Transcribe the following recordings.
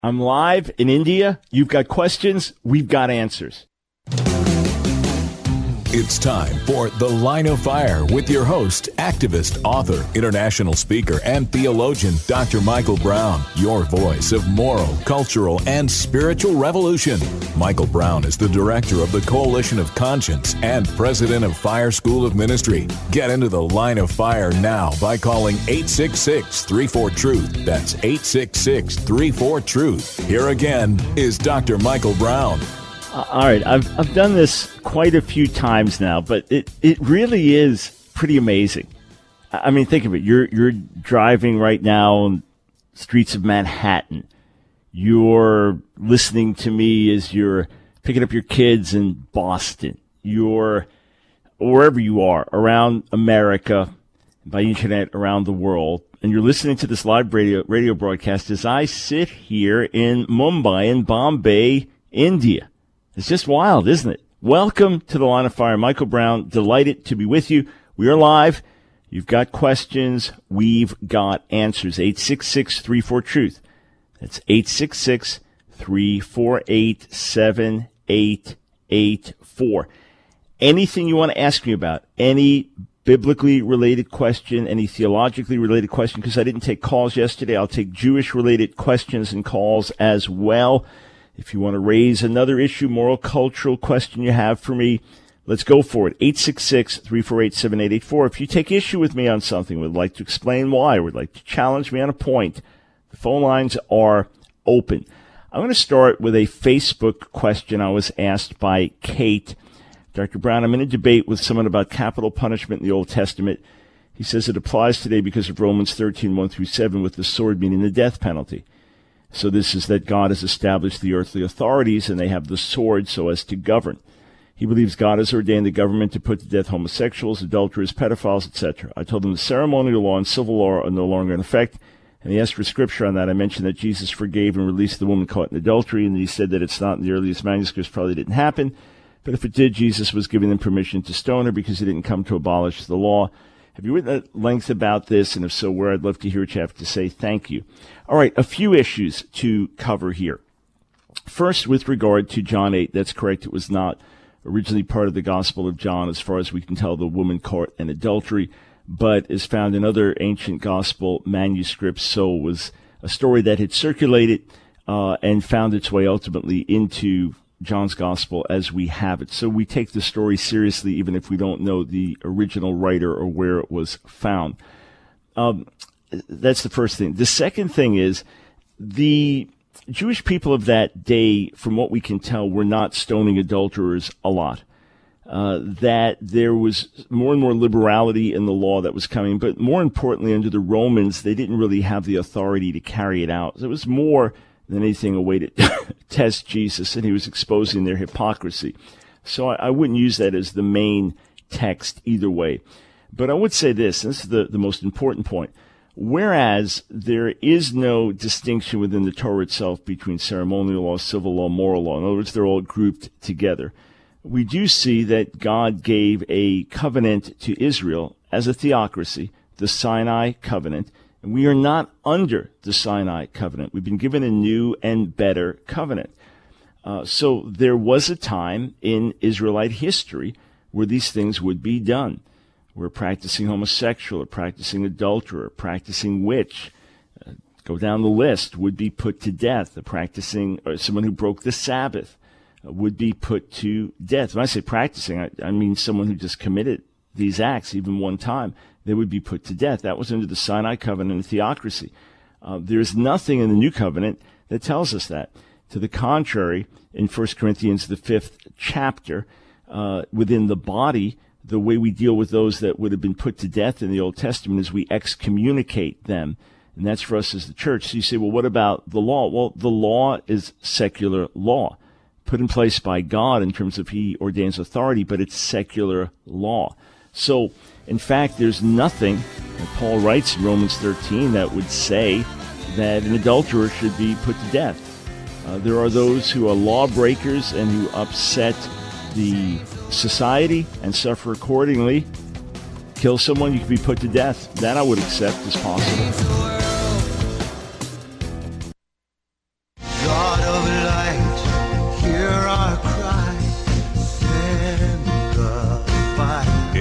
I'm live in India. You've got questions. We've got answers. It's time for The Line of Fire with your host, activist, author, international speaker, and theologian, Dr. Michael Brown, your voice of moral, cultural, and spiritual revolution. Michael Brown is the director of the Coalition of Conscience and president of Fire School of Ministry. Get into The Line of Fire now by calling 866-34-TRUTH. That's 866-34-TRUTH. Here again is Dr. Michael Brown. All right, I've done this quite a few times now, but it really is pretty amazing. I mean, think of it. You're driving right now on streets of Manhattan. You're listening to me as you're picking up your kids in Boston. You're wherever you are around America, by internet around the world, and you're listening to this live radio broadcast as I sit here in Mumbai and Bombay, India. It's just wild, isn't it? Welcome to The Line of Fire. Michael Brown, delighted to be with you. We are live. You've got questions. We've got answers. 866-34-TRUTH. That's 866-348-7884. Anything you want to ask me about, any biblically related question, any theologically related question, because I didn't take calls yesterday. I'll take Jewish related questions and calls as well. If you want to raise another issue, moral, cultural question you have for me, let's go for it. 866-348-7884. If you take issue with me on something, would like to explain why, would like to challenge me on a point, the phone lines are open. I'm going to start with a Facebook question I was asked by Kate. Dr. Brown, I'm in a debate with someone about capital punishment in the Old Testament. He says it applies today because of Romans 13:1-7, with the sword meaning the death penalty. So this is that God has established the earthly authorities and they have the sword so as to govern. He believes God has ordained the government to put to death homosexuals, adulterers, pedophiles, etc. I told him the ceremonial law and civil law are no longer in effect, and he asked for scripture on that. I mentioned that Jesus forgave and released the woman caught in adultery, and he said that it's not in the earliest manuscripts, probably didn't happen. But if it did, Jesus was giving them permission to stone her because he didn't come to abolish the law. Have you written at length about this? And if so, where? I'd love to hear what you have to say. Thank you. All right, a few issues to cover here. First, with regard to John 8, that's correct. It was not originally part of the Gospel of John, as far as we can tell, the woman caught in adultery, but is found in other ancient Gospel manuscripts. So it was a story that had circulated and found its way ultimately into John's Gospel as we have it. So we take the story seriously, even if we don't know the original writer or where it was found. That's the first thing. The second thing is the Jewish people of that day, from what we can tell, were not stoning adulterers a lot. That there was more and more liberality in the law that was coming, but more importantly, under the Romans, they didn't really have the authority to carry it out. So it was more than anything a way to test Jesus, and he was exposing their hypocrisy. So I wouldn't use that as the main text either way. But I would say this, and this is the most important point. Whereas there is no distinction within the Torah itself between ceremonial law, civil law, moral law, in other words, they're all grouped together, we do see that God gave a covenant to Israel as a theocracy, the Sinai covenant, and we are not under the Sinai covenant. We've been given a new and better covenant. So there was a time in Israelite history where these things would be done. We're practicing homosexual, or practicing adulterer, practicing witch, go down the list, would be put to death. Or someone who broke the Sabbath would be put to death. When I say practicing, I mean someone who just committed these acts, even one time, they would be put to death. That was under the Sinai covenant and theocracy. There's nothing in the new covenant that tells us that. To the contrary, in 1 Corinthians, the 5th chapter, within the body, the way we deal with those that would have been put to death in the Old Testament is we excommunicate them. And that's for us as the church. So you say, well, what about the law? Well, the law is secular law, put in place by God in terms of he ordains authority, but it's secular law. So, in fact, there's nothing that Paul writes in Romans 13 that would say that an adulterer should be put to death. There are those who are lawbreakers and who upset the society and suffer accordingly. Kill someone, you can be put to death. That I would accept as possible.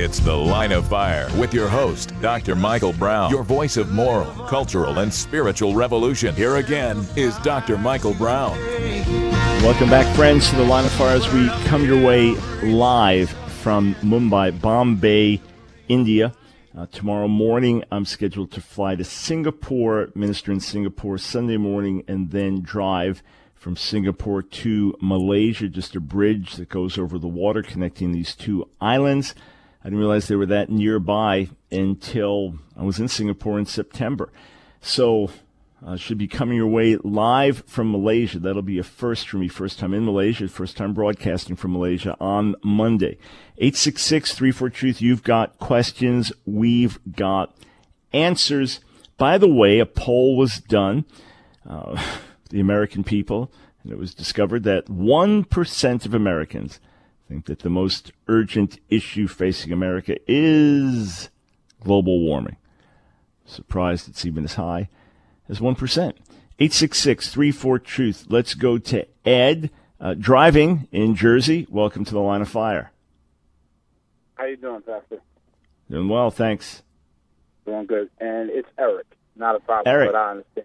It's The Line of Fire with your host, Dr. Michael Brown, your voice of moral, cultural, and spiritual revolution. Here again is Dr. Michael Brown. Welcome back, friends, to The Line of Fire as we come your way live from Mumbai, Bombay, India. Tomorrow morning, I'm scheduled to fly to Singapore, minister in Singapore Sunday morning, and then drive from Singapore to Malaysia, just a bridge that goes over the water connecting these two islands. I didn't realize they were that nearby until I was in Singapore in September. So should be coming your way live from Malaysia. That'll be a first for me, first time in Malaysia, first time broadcasting from Malaysia on Monday. 866-34-TRUTH. You've got questions. We've got answers. By the way, a poll was done, the American people, and it was discovered that 1% of Americans think that the most urgent issue facing America is global warming. Surprised it's even as high as 1%. 866-34-TRUTH. Let's go to Ed, driving in Jersey. Welcome to The Line of Fire. How you doing, Pastor? Doing well, thanks. Doing good. And it's Eric. Not a problem, Eric. but I understand.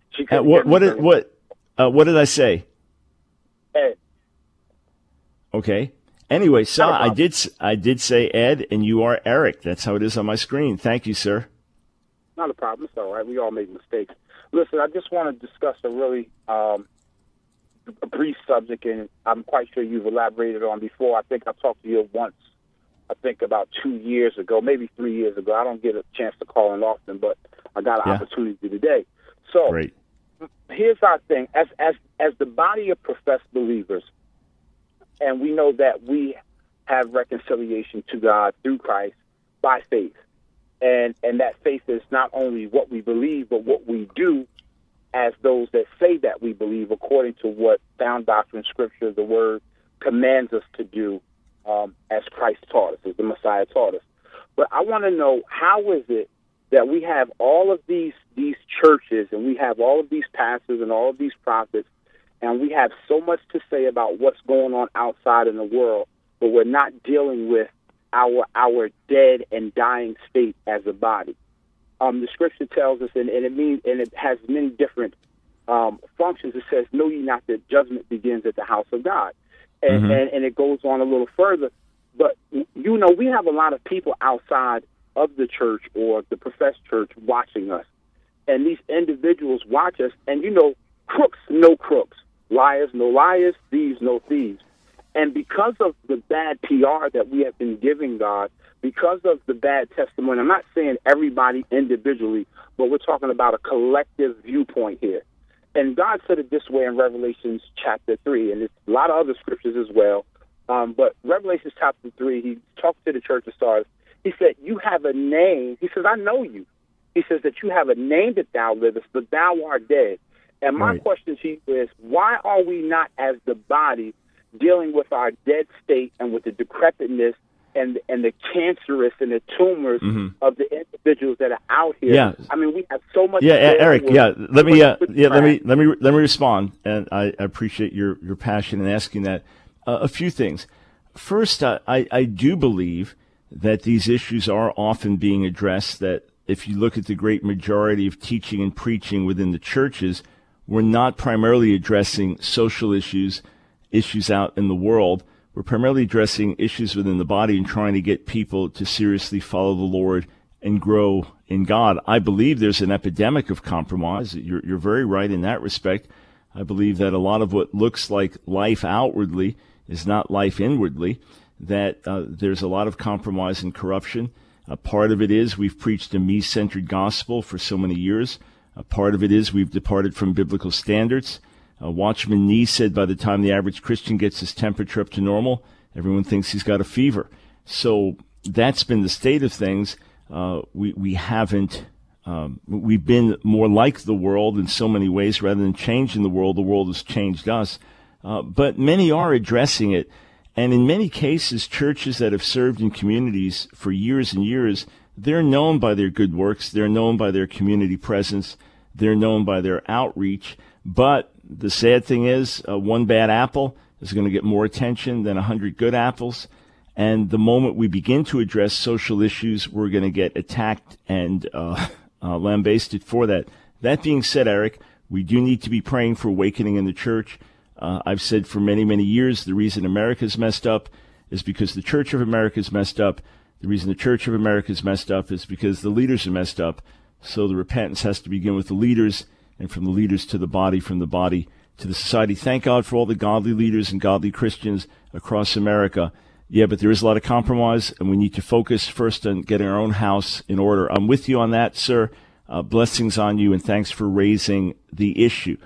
What did I say? Ed. Okay. Anyway, so I did say Ed, and you are Eric. That's how it is on my screen. Thank you, sir. Not a problem. It's all right. We all make mistakes. Listen, I just want to discuss a really a brief subject, and I'm quite sure you've elaborated on before. I think I talked to you once, I think about 2 years ago, maybe 3 years ago. I don't get a chance to call in often, but I got an opportunity today. So Great. Here's our thing. As the body of professed believers, and we know that we have reconciliation to God through Christ by faith. And that faith is not only what we believe, but what we do as those that say that we believe, according to what sound doctrine, Scripture, the Word, commands us to do, as Christ taught us, as the Messiah taught us. But I want to know, how is it that we have all of these churches, and we have all of these pastors and all of these prophets, and we have so much to say about what's going on outside in the world, but we're not dealing with our dead and dying state as a body. The Scripture tells us, and it has many different functions. It says, "Know ye not that judgment begins at the house of God," and it goes on a little further. But we have a lot of people outside of the church or the professed church watching us, and these individuals watch us, and crooks no crooks, liars no liars, thieves no thieves. And because of the bad PR that we have been giving God, because of the bad testimony, I'm not saying everybody individually, but we're talking about a collective viewpoint here. And God said it this way in Revelation chapter 3, and there's a lot of other scriptures as well. But Revelation chapter 3, he talked to the church of Sardis. He said, "You have a name." He says, "I know you." He says that you have a name that thou livest, but thou art dead. And my question to you is, why are we not, as the body, dealing with our dead state and with the decrepitness and the cancerous and the tumors of the individuals that are out here? Yeah. I mean, we have so much. Eric. Let me respond, and I appreciate your passion in asking that. A few things. First, I do believe that these issues are often being addressed. That if you look at the great majority of teaching and preaching within the churches, we're not primarily addressing social issues out in the world. We're primarily addressing issues within the body and trying to get people to seriously follow the Lord and grow in God. I believe there's an epidemic of compromise. You're very right in that respect. I believe that a lot of what looks like life outwardly is not life inwardly, that there's a lot of compromise and corruption. Part of it is we've preached a me-centered gospel for so many years. Part of it is we've departed from biblical standards. Watchman Nee said by the time the average Christian gets his temperature up to normal, everyone thinks he's got a fever. So that's been the state of things. We've been more like the world in so many ways. Rather than changing the world has changed us. But many are addressing it. And in many cases, churches that have served in communities for years and years, they're known by their good works. They're known by their community presence. They're known by their outreach. But the sad thing is, one bad apple is going to get more attention than 100 good apples. And the moment we begin to address social issues, we're going to get attacked and lambasted for that. That being said, Eric, we do need to be praying for awakening in the church. I've said for many, many years, the reason America's messed up is because the Church of America's messed up. The reason the Church of America's messed up is because the leaders are messed up. So the repentance has to begin with the leaders, and from the leaders to the body, from the body to the society. Thank God for all the godly leaders and godly Christians across America. Yeah, but there is a lot of compromise, and we need to focus first on getting our own house in order. I'm with you on that, sir. Blessings on you, and thanks for raising the issue.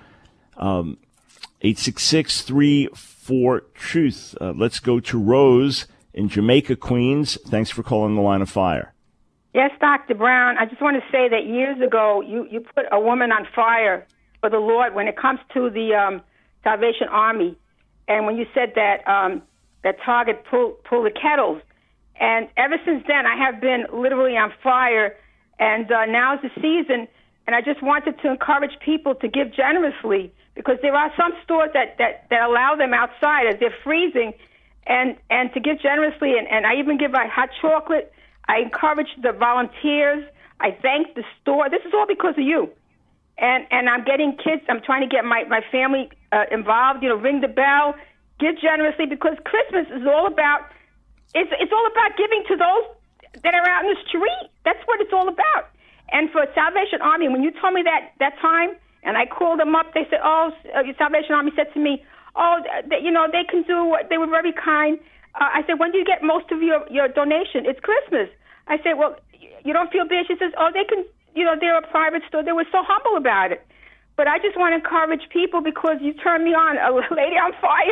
866-34-TRUTH. Let's go to Rose in Jamaica, Queens. Thanks for calling the Line of Fire. Yes, Dr. Brown. I just want to say that years ago, you put a woman on fire for the Lord when it comes to the Salvation Army. And when you said that that Target pull the kettles. And ever since then, I have been literally on fire. And now's the season. And I just wanted to encourage people to give generously, because there are some stores that allow them outside as they're freezing, and to give generously. And I even give out hot chocolate. I encourage the volunteers. I thank the store. This is all because of you. And I'm getting kids. I'm trying to get my family involved. Ring the bell. Give generously, because Christmas is all about. It's all about giving to those that are out in the street. That's what it's all about. And for Salvation Army, when you told me that time, and I called them up, they said, Salvation Army said to me, they can do what, they were very kind. I said, when do you get most of your donation? It's Christmas. I said, well, you don't feel bad? She says, they can, they're a private store. They were so humble about it. But I just want to encourage people, because you turned me on, a lady on fire,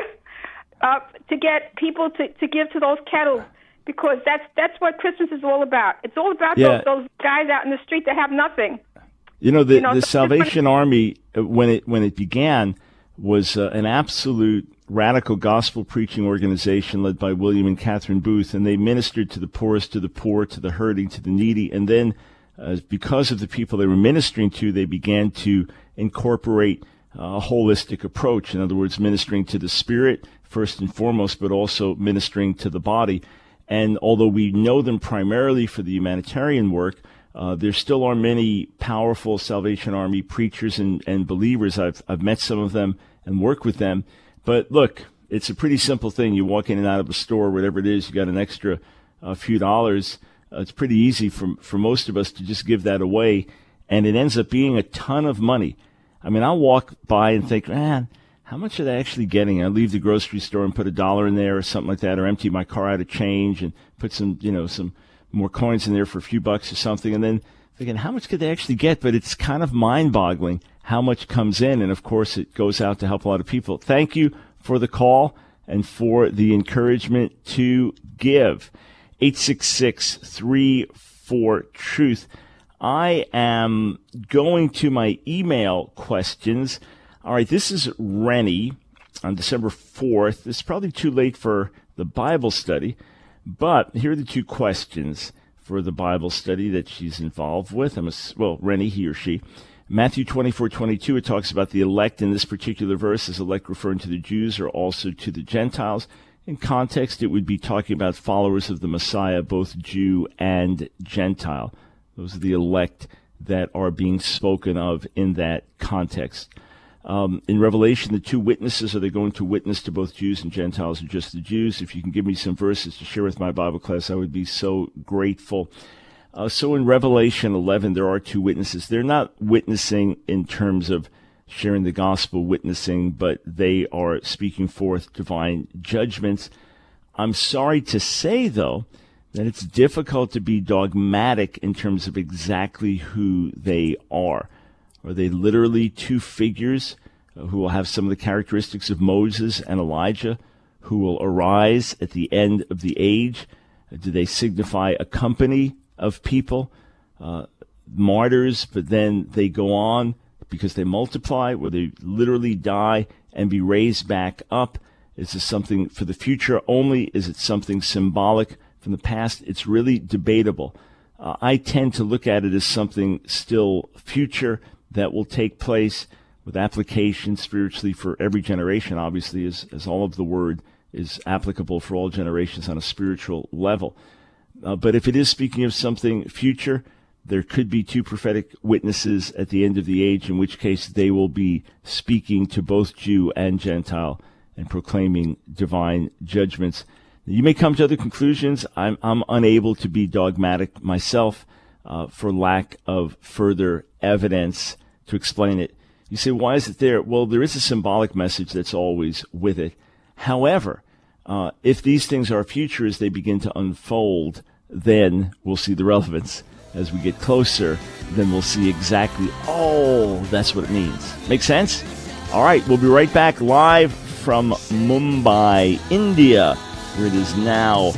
to get people to give to those kettles, because that's what Christmas is all about. It's all about those guys out in the street that have nothing. The Salvation Army, when it began, was an absolute radical gospel preaching organization led by William and Catherine Booth, and they ministered to the poorest, to the poor, to the hurting, to the needy. And then, because of the people they were ministering to, they began to incorporate a holistic approach. In other words, ministering to the spirit first and foremost, but also ministering to the body. And although we know them primarily for the humanitarian work, there still are many powerful Salvation Army preachers and believers. I've met some of them and worked with them. But look, it's a pretty simple thing. You walk in and out of a store, whatever it is, you got an extra few dollars. It's pretty easy for most of us to just give that away, and it ends up being a ton of money. I mean, I'll walk by and think, man, how much are they actually getting? I leave the grocery store and put $1 in there or something like that, or empty my car out of change and put some more coins in there for a few bucks or something, and then thinking, how much could they actually get? But it's kind of mind-boggling how much comes in, and of course it goes out to help a lot of people. Thank you for the call and for the encouragement to give. 866-34-TRUTH. I am going to my email questions. All right, this is Rennie on December 4th. It's probably too late for the Bible study, but here are the two questions for the Bible study that she's involved with. Rennie, he or she. Matthew 24:22, it talks about the elect in this particular verse. Is elect referring to the Jews or also to the Gentiles? In context, it would be talking about followers of the Messiah, both Jew and Gentile. Those are the elect that are being spoken of in that context. In Revelation, the two witnesses, are they going to witness to both Jews and Gentiles or just the Jews? If you can give me some verses to share with my Bible class, I would be so grateful. So in Revelation 11, there are two witnesses. They're not witnessing in terms of sharing the gospel, witnessing, but they are speaking forth divine judgments. I'm sorry to say, though, that it's difficult to be dogmatic in terms of exactly who they are. Are they literally two figures who will have some of the characteristics of Moses and Elijah, who will arise at the end of the age? Do they signify a company of people, martyrs, but then they go on because they multiply? Will they literally die and be raised back up? Is this something for the future only? Is it something symbolic from the past? It's really debatable. I tend to look at it as something still future that will take place with application spiritually for every generation, obviously, as all of the Word is applicable for all generations on a spiritual level. But if it is speaking of something future, there could be two prophetic witnesses at the end of the age, in which case they will be speaking to both Jew and Gentile and proclaiming divine judgments. You may come to other conclusions. I'm unable to be dogmatic myself for lack of further evidence to explain it. You say, why is it there? Well, there is a symbolic message that's always with it. However, if these things are future as they begin to unfold, then we'll see the relevance. As we get closer, then we'll see exactly, that's what it means. Make sense? All right, we'll be right back live from Mumbai, India, where it is now,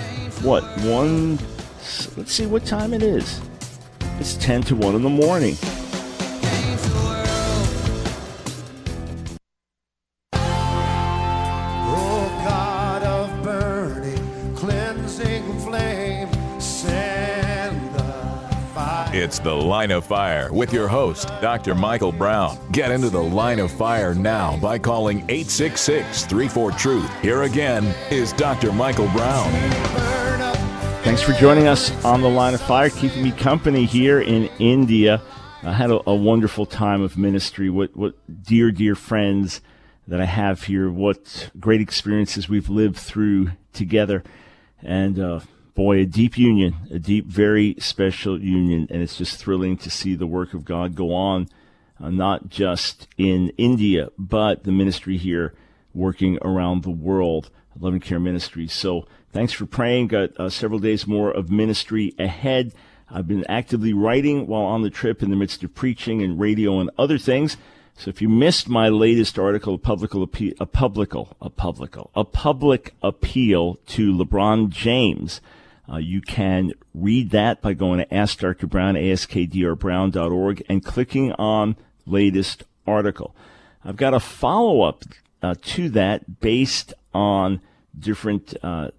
let's see what time it is. It's 10 to 1 in the morning. It's The Line of Fire with your host, Dr. Michael Brown. Get into the Line of Fire now by calling 866-34-TRUTH. Here again is Dr. Michael Brown. Thanks for joining us on The Line of Fire, keeping me company here in India. I had a wonderful time of ministry. What dear friends that I have here. What great experiences we've lived through together. And boy, a deep union, a deep, very special union, and it's just thrilling to see the work of God go on, not just in India, but the ministry here working around the world, Love and Care Ministries. So thanks for praying. Got several days more of ministry ahead. I've been actively writing while on the trip in the midst of preaching and radio and other things. So if you missed my latest article, a public appeal to LeBron James, you can read that by going to Ask Dr. Brown, askdrbrown.org, and clicking on latest article. I've got a follow-up to that based on different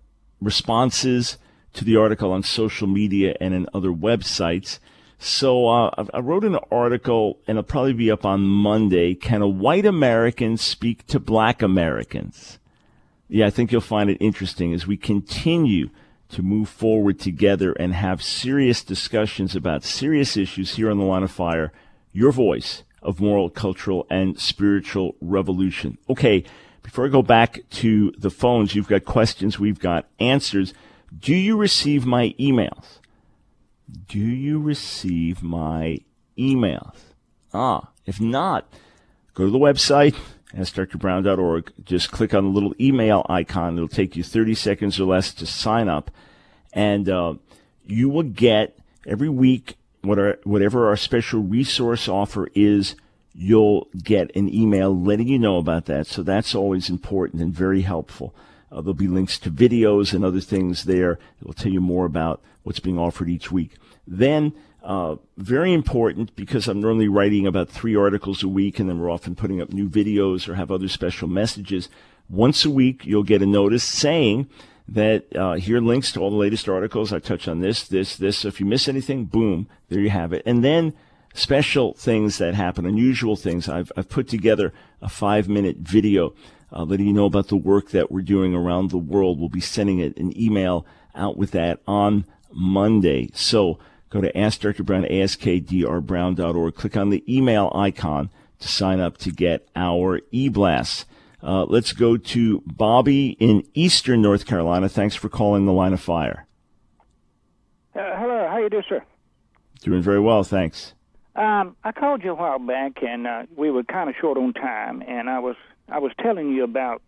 responses to the article on social media and in other websites. So I wrote an article, and it'll probably be up on Monday. Can a white American speak to black Americans? Yeah, I think you'll find it interesting as we continue to move forward together and have serious discussions about serious issues here on The Line of Fire, your voice of moral, cultural, and spiritual revolution. Okay, before I go back to the phones, you've got questions, we've got answers. Do you receive my emails? Do you receive my emails? If not, go to the website, AskDrBrown.org. Just click on the little email icon. It'll take you 30 seconds or less to sign up. And you will get every week, whatever our special resource offer is, you'll get an email letting you know about that. So that's always important and very helpful. There'll be links to videos and other things there. It will tell you more about what's being offered each week. Then, very important, because I'm normally writing about 3 articles a week, and then we're often putting up new videos or have other special messages. Once a week, you'll get a notice saying that here are links to all the latest articles. I touch on this. So if you miss anything, boom, there you have it. And then special things that happen, unusual things. I've put together a 5-minute video letting you know about the work that we're doing around the world. We'll be sending an email out with that on Monday. So go to Ask Dr. Brown, askdrbrown.org. Click on the email icon to sign up to get our e-blasts. Let's go to Bobby in Eastern North Carolina. Thanks for calling The Line of Fire. Hello, how you doing, sir? Doing very well, thanks. I called you a while back, and we were kind of short on time, and I was telling you about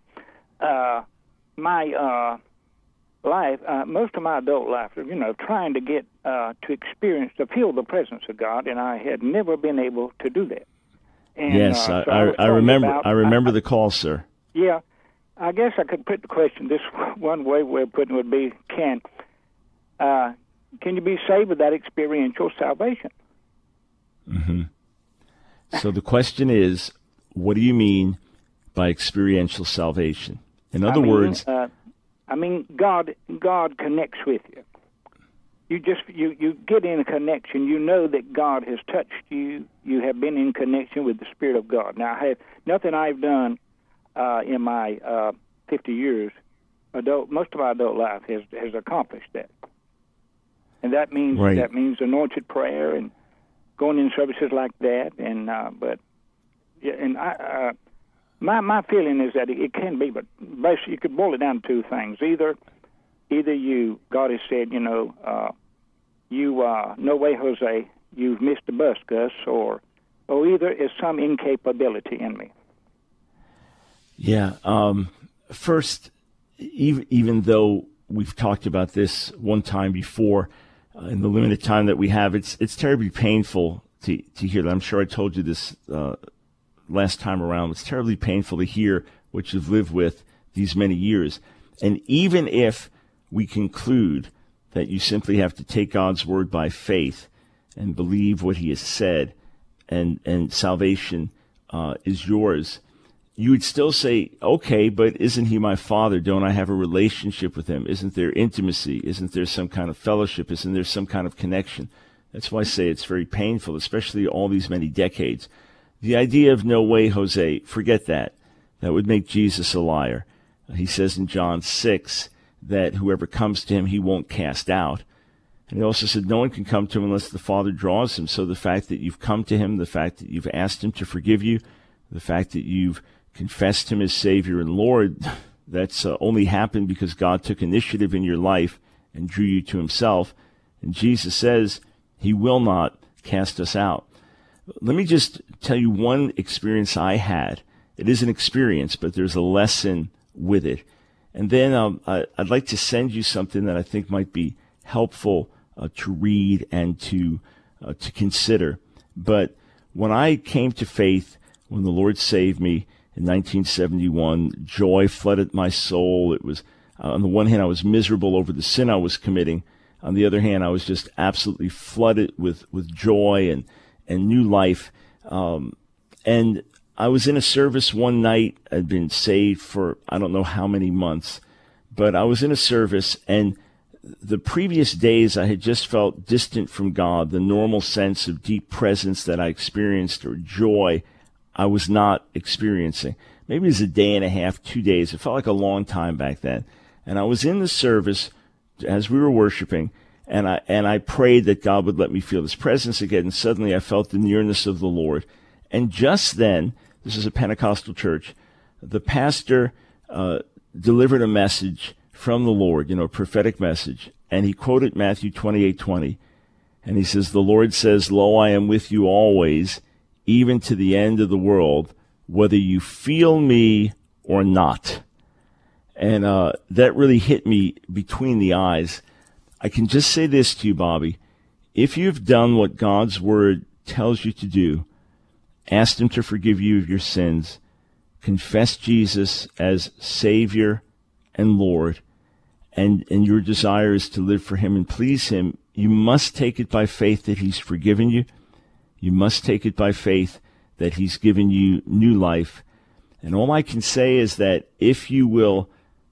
my life, most of my adult life, trying to get to experience, to feel the presence of God, and I had never been able to do that. And, yes, so I remember the call, sir. Yeah, I guess I could put the question this one way of putting it would be, can you be saved without experiential salvation? Mm-hmm. So the question is, what do you mean by experiential salvation? In other words, God connects with you. You get in a connection. You know that God has touched you. You have been in connection with the Spirit of God. Now, nothing I've done in my 50 years most of our adult life has accomplished that, and that means anointed prayer and going in services like that. And my feeling is that it can be, but basically you could boil it down to two things: either God has said, no way, Jose, you've missed the bus, Gus, or either it's some incapability in me. Yeah. First, even though we've talked about this one time before, in the limited time that we have, it's terribly painful to hear that. I'm sure I told you this last time around. It's terribly painful to hear what you've lived with these many years. And even if we conclude that you simply have to take God's word by faith and believe what he has said, and salvation is yours, you would still say, okay, but isn't he my father? Don't I have a relationship with him? Isn't there intimacy? Isn't there some kind of fellowship? Isn't there some kind of connection? That's why I say it's very painful, especially all these many decades. The idea of no way, Jose, forget that. That would make Jesus a liar. He says in John 6 that whoever comes to him, he won't cast out. And he also said no one can come to him unless the Father draws him. So the fact that you've come to him, the fact that you've asked him to forgive you, the fact that you've confessed him as Savior and Lord, that's only happened because God took initiative in your life and drew you to himself. And Jesus says he will not cast us out. Let me just tell you one experience I had. It is an experience, but there's a lesson with it. And then I'd like to send you something that I think might be helpful to read and to consider. But when I came to faith, when the Lord saved me in 1971, joy flooded my soul. It was, on the one hand, I was miserable over the sin I was committing. On the other hand, I was just absolutely flooded with joy and new life. And I was in a service one night. I'd been saved for I don't know how many months, but I was in a service, and the previous days I had just felt distant from God. The normal sense of deep presence that I experienced, or joy, I was not experiencing. Maybe it was a day and a half, 2 days. It felt like a long time back then. And I was in the service as we were worshiping, and I prayed that God would let me feel his presence again. And suddenly I felt the nearness of the Lord. And just then, this is a Pentecostal church, the pastor delivered a message from the Lord, a prophetic message. And he quoted Matthew 28:20. And he says, the Lord says, lo, I am with you always, even to the end of the world, whether you feel me or not. And that really hit me between the eyes. I can just say this to you, Bobby. If you've done what God's word tells you to do, asked him to forgive you of your sins, confess Jesus as Savior and Lord, and your desire is to live for him and please him, you must take it by faith that he's forgiven you. You must take it by faith that he's given you new life. And all I can say is that if you will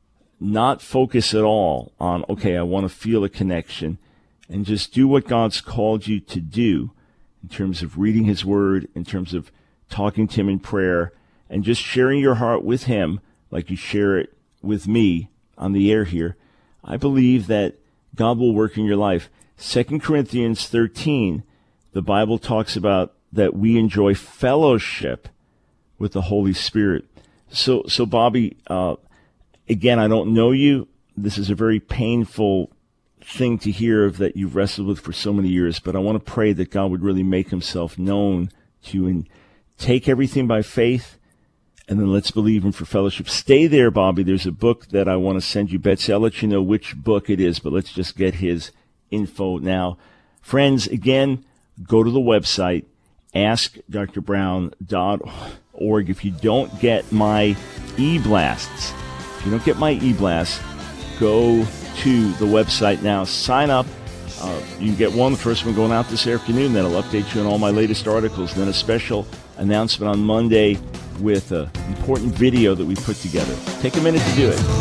not focus at all on, okay, I want to feel a connection, and just do what God's called you to do in terms of reading his word, in terms of talking to him in prayer, and just sharing your heart with him like you share it with me on the air here, I believe that God will work in your life. 2 Corinthians 13, the Bible talks about that we enjoy fellowship with the Holy Spirit. So Bobby, again, I don't know you. This is a very painful thing to hear of that you've wrestled with for so many years, but I want to pray that God would really make himself known to you and take everything by faith, and then let's believe him for fellowship. Stay there, Bobby. There's a book that I want to send you, Betsy. I'll let you know which book it is, but let's just get his info now. Friends, again, go to the website, askdrbrown.org. If you don't get my e-blasts, go to the website now, sign up. You can get one, the first one going out this afternoon. That'll update you on all my latest articles. Then a special announcement on Monday with an important video that we put together. Take a minute to do it.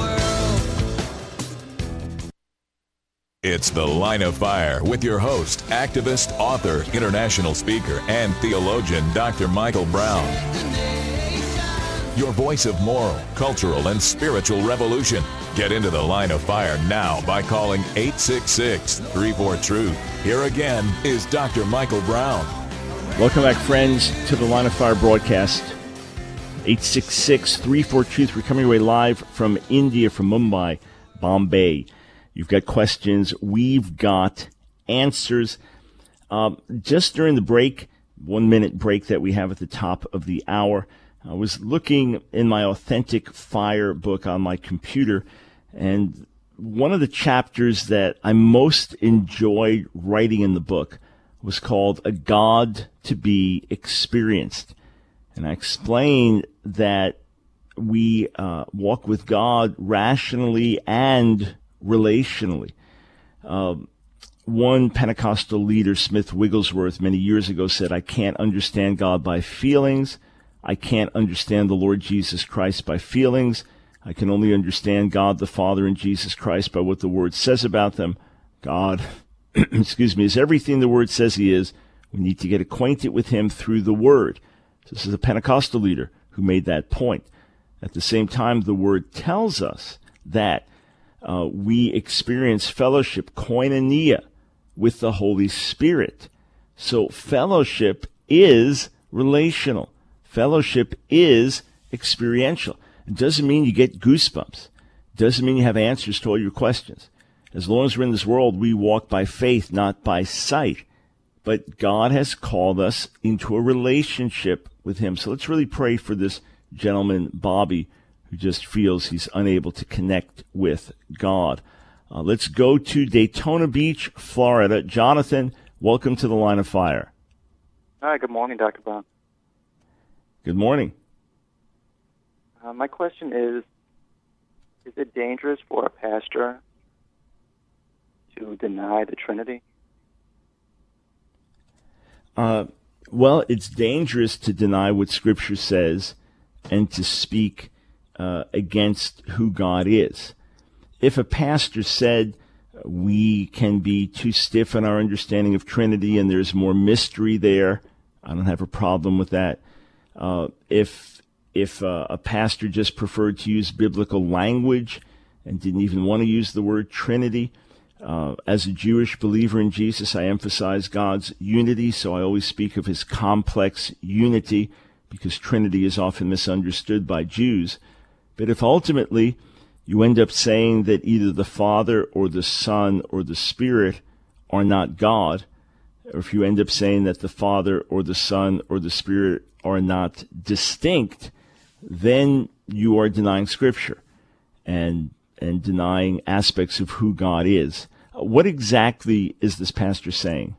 It's The Line of Fire with your host, activist, author, international speaker, and theologian, Dr. Michael Brown. your voice of moral, cultural, and spiritual revolution. Get into the Line of Fire now by calling 866-34-TRUTH. Here again is Dr. Michael Brown. Welcome back, friends, to the Line of Fire broadcast. 866-34-TRUTH. We're coming away live from India, from Mumbai, Bombay. You've got questions. We've got answers. Just during the break, 1 minute break that we have at the top of the hour, I was looking in my Authentic Fire book on my computer, and one of the chapters that I most enjoyed writing in the book was called A God to Be Experienced. And I explained that we walk with God rationally and relationally. One Pentecostal leader, Smith Wigglesworth, many years ago said, I can't understand God by feelings. I can't understand the Lord Jesus Christ by feelings. I can only understand God the Father and Jesus Christ by what the Word says about them. God, is everything the Word says He is. We need to get acquainted with Him through the Word. This is a Pentecostal leader who made that point. At the same time, the Word tells us that we experience fellowship, koinonia, with the Holy Spirit. So fellowship is relational. Fellowship is experiential. It doesn't mean you get goosebumps. It doesn't mean you have answers to all your questions. As long as we're in this world, we walk by faith, not by sight. But God has called us into a relationship with Him. So let's really pray for this gentleman, Bobby, who just feels he's unable to connect with God. Let's go to Daytona Beach, Florida. Jonathan, welcome to the Line of Fire. Hi, good morning, Dr. Brown. Good morning. My question is it dangerous for a pastor to deny the Trinity? Well, it's dangerous to deny what Scripture says and to speak against who God is. If a pastor said we can be too stiff in our understanding of Trinity and there's more mystery there, I don't have a problem with that. If a pastor just preferred to use biblical language and didn't even want to use the word Trinity, as a Jewish believer in Jesus, I emphasize God's unity, so I always speak of His complex unity because Trinity is often misunderstood by Jews. But if ultimately you end up saying that either the Father or the Son or the Spirit are not God, or if you end up saying that the Father or the Son or the Spirit are not distinct, then you are denying Scripture and denying aspects of who God is. What exactly is this pastor saying?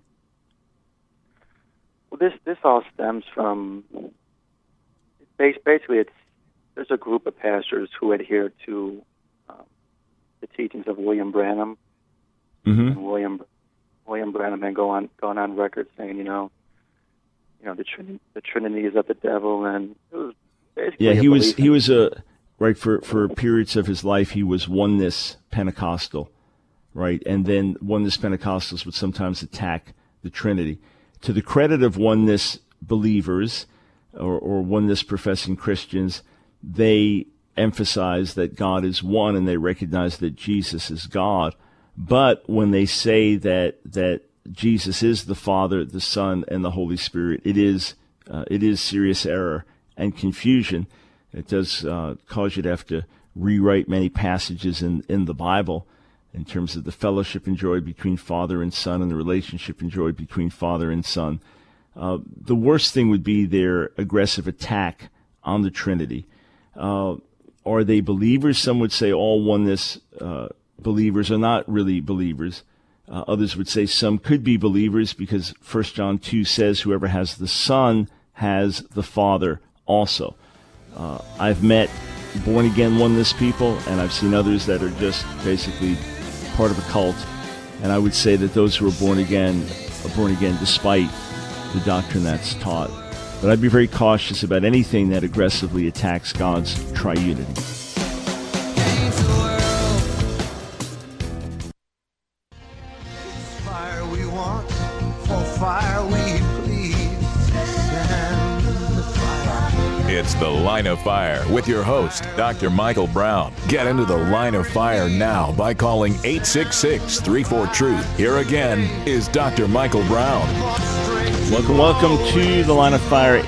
Well, this all stems from, basically there's a group of pastors who adhere to the teachings of William Branham. Mm-hmm. And William Branham had gone on record saying, the Trinity is of the devil, and it was basically he was right for periods of his life he was oneness Pentecostal, right, and then oneness Pentecostals would sometimes attack the Trinity. To the credit of oneness believers or oneness professing Christians, they emphasize that God is one and they recognize that Jesus is God. But when they say that Jesus is the Father, the Son, and the Holy Spirit, it is serious error and confusion. It does cause you to have to rewrite many passages in the Bible in terms of the fellowship enjoyed between Father and Son and the relationship enjoyed between Father and Son. The worst thing would be their aggressive attack on the Trinity. Are they believers? Some would say all oneness believers are not really believers. Others would say some could be believers because 1 John 2 says whoever has the Son has the Father also. I've met born-again oneness people, and I've seen others that are just basically part of a cult. And I would say that those who are born again despite the doctrine that's taught. But I'd be very cautious about anything that aggressively attacks God's triunity. Fire we want, for fire we please. Stand in the fire. It's The Line of Fire with your host, Dr. Michael Brown. Get into the Line of Fire now by calling 866-34-TRUTH. Here again is Dr. Michael Brown. Welcome to the Line of Fire,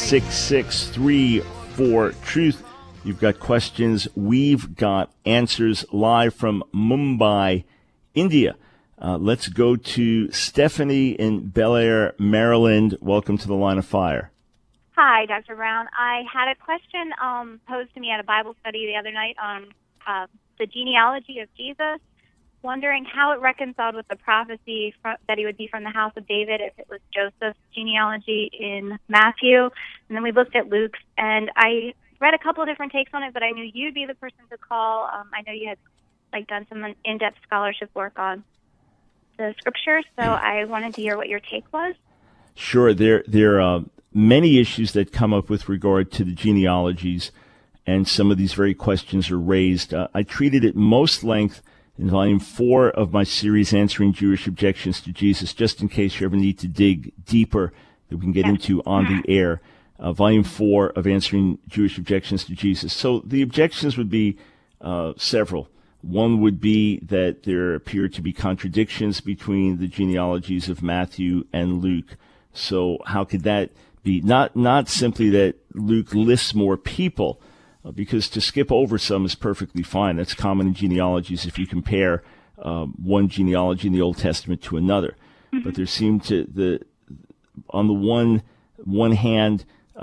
866-34-TRUTH. You've got questions. We've got answers live from Mumbai, India. Let's go to Stephanie in Bel Air, Maryland. Welcome to the Line of Fire. Hi, Dr. Brown. I had a question posed to me at a Bible study the other night on the genealogy of Jesus, wondering how it reconciled with the prophecy that he would be from the house of David if it was Joseph's genealogy in Matthew. And then we looked at Luke's, and I read a couple of different takes on it, but I knew you'd be the person to call. I know you had done some in-depth scholarship work on the scripture, so I wanted to hear what your take was. Sure. There are many issues that come up with regard to the genealogies, and some of these very questions are raised. I treated it most length in Volume 4 of my series, Answering Jewish Objections to Jesus, just in case you ever need to dig deeper that we can get into on the air. Volume 4 of Answering Jewish Objections to Jesus. So the objections would be several. One would be that there appear to be contradictions between the genealogies of Matthew and Luke. So how could that be? Not simply that Luke lists more people, because to skip over some is perfectly fine. That's common in genealogies if you compare one genealogy in the Old Testament to another. Mm-hmm. But there seemed to, on the one hand,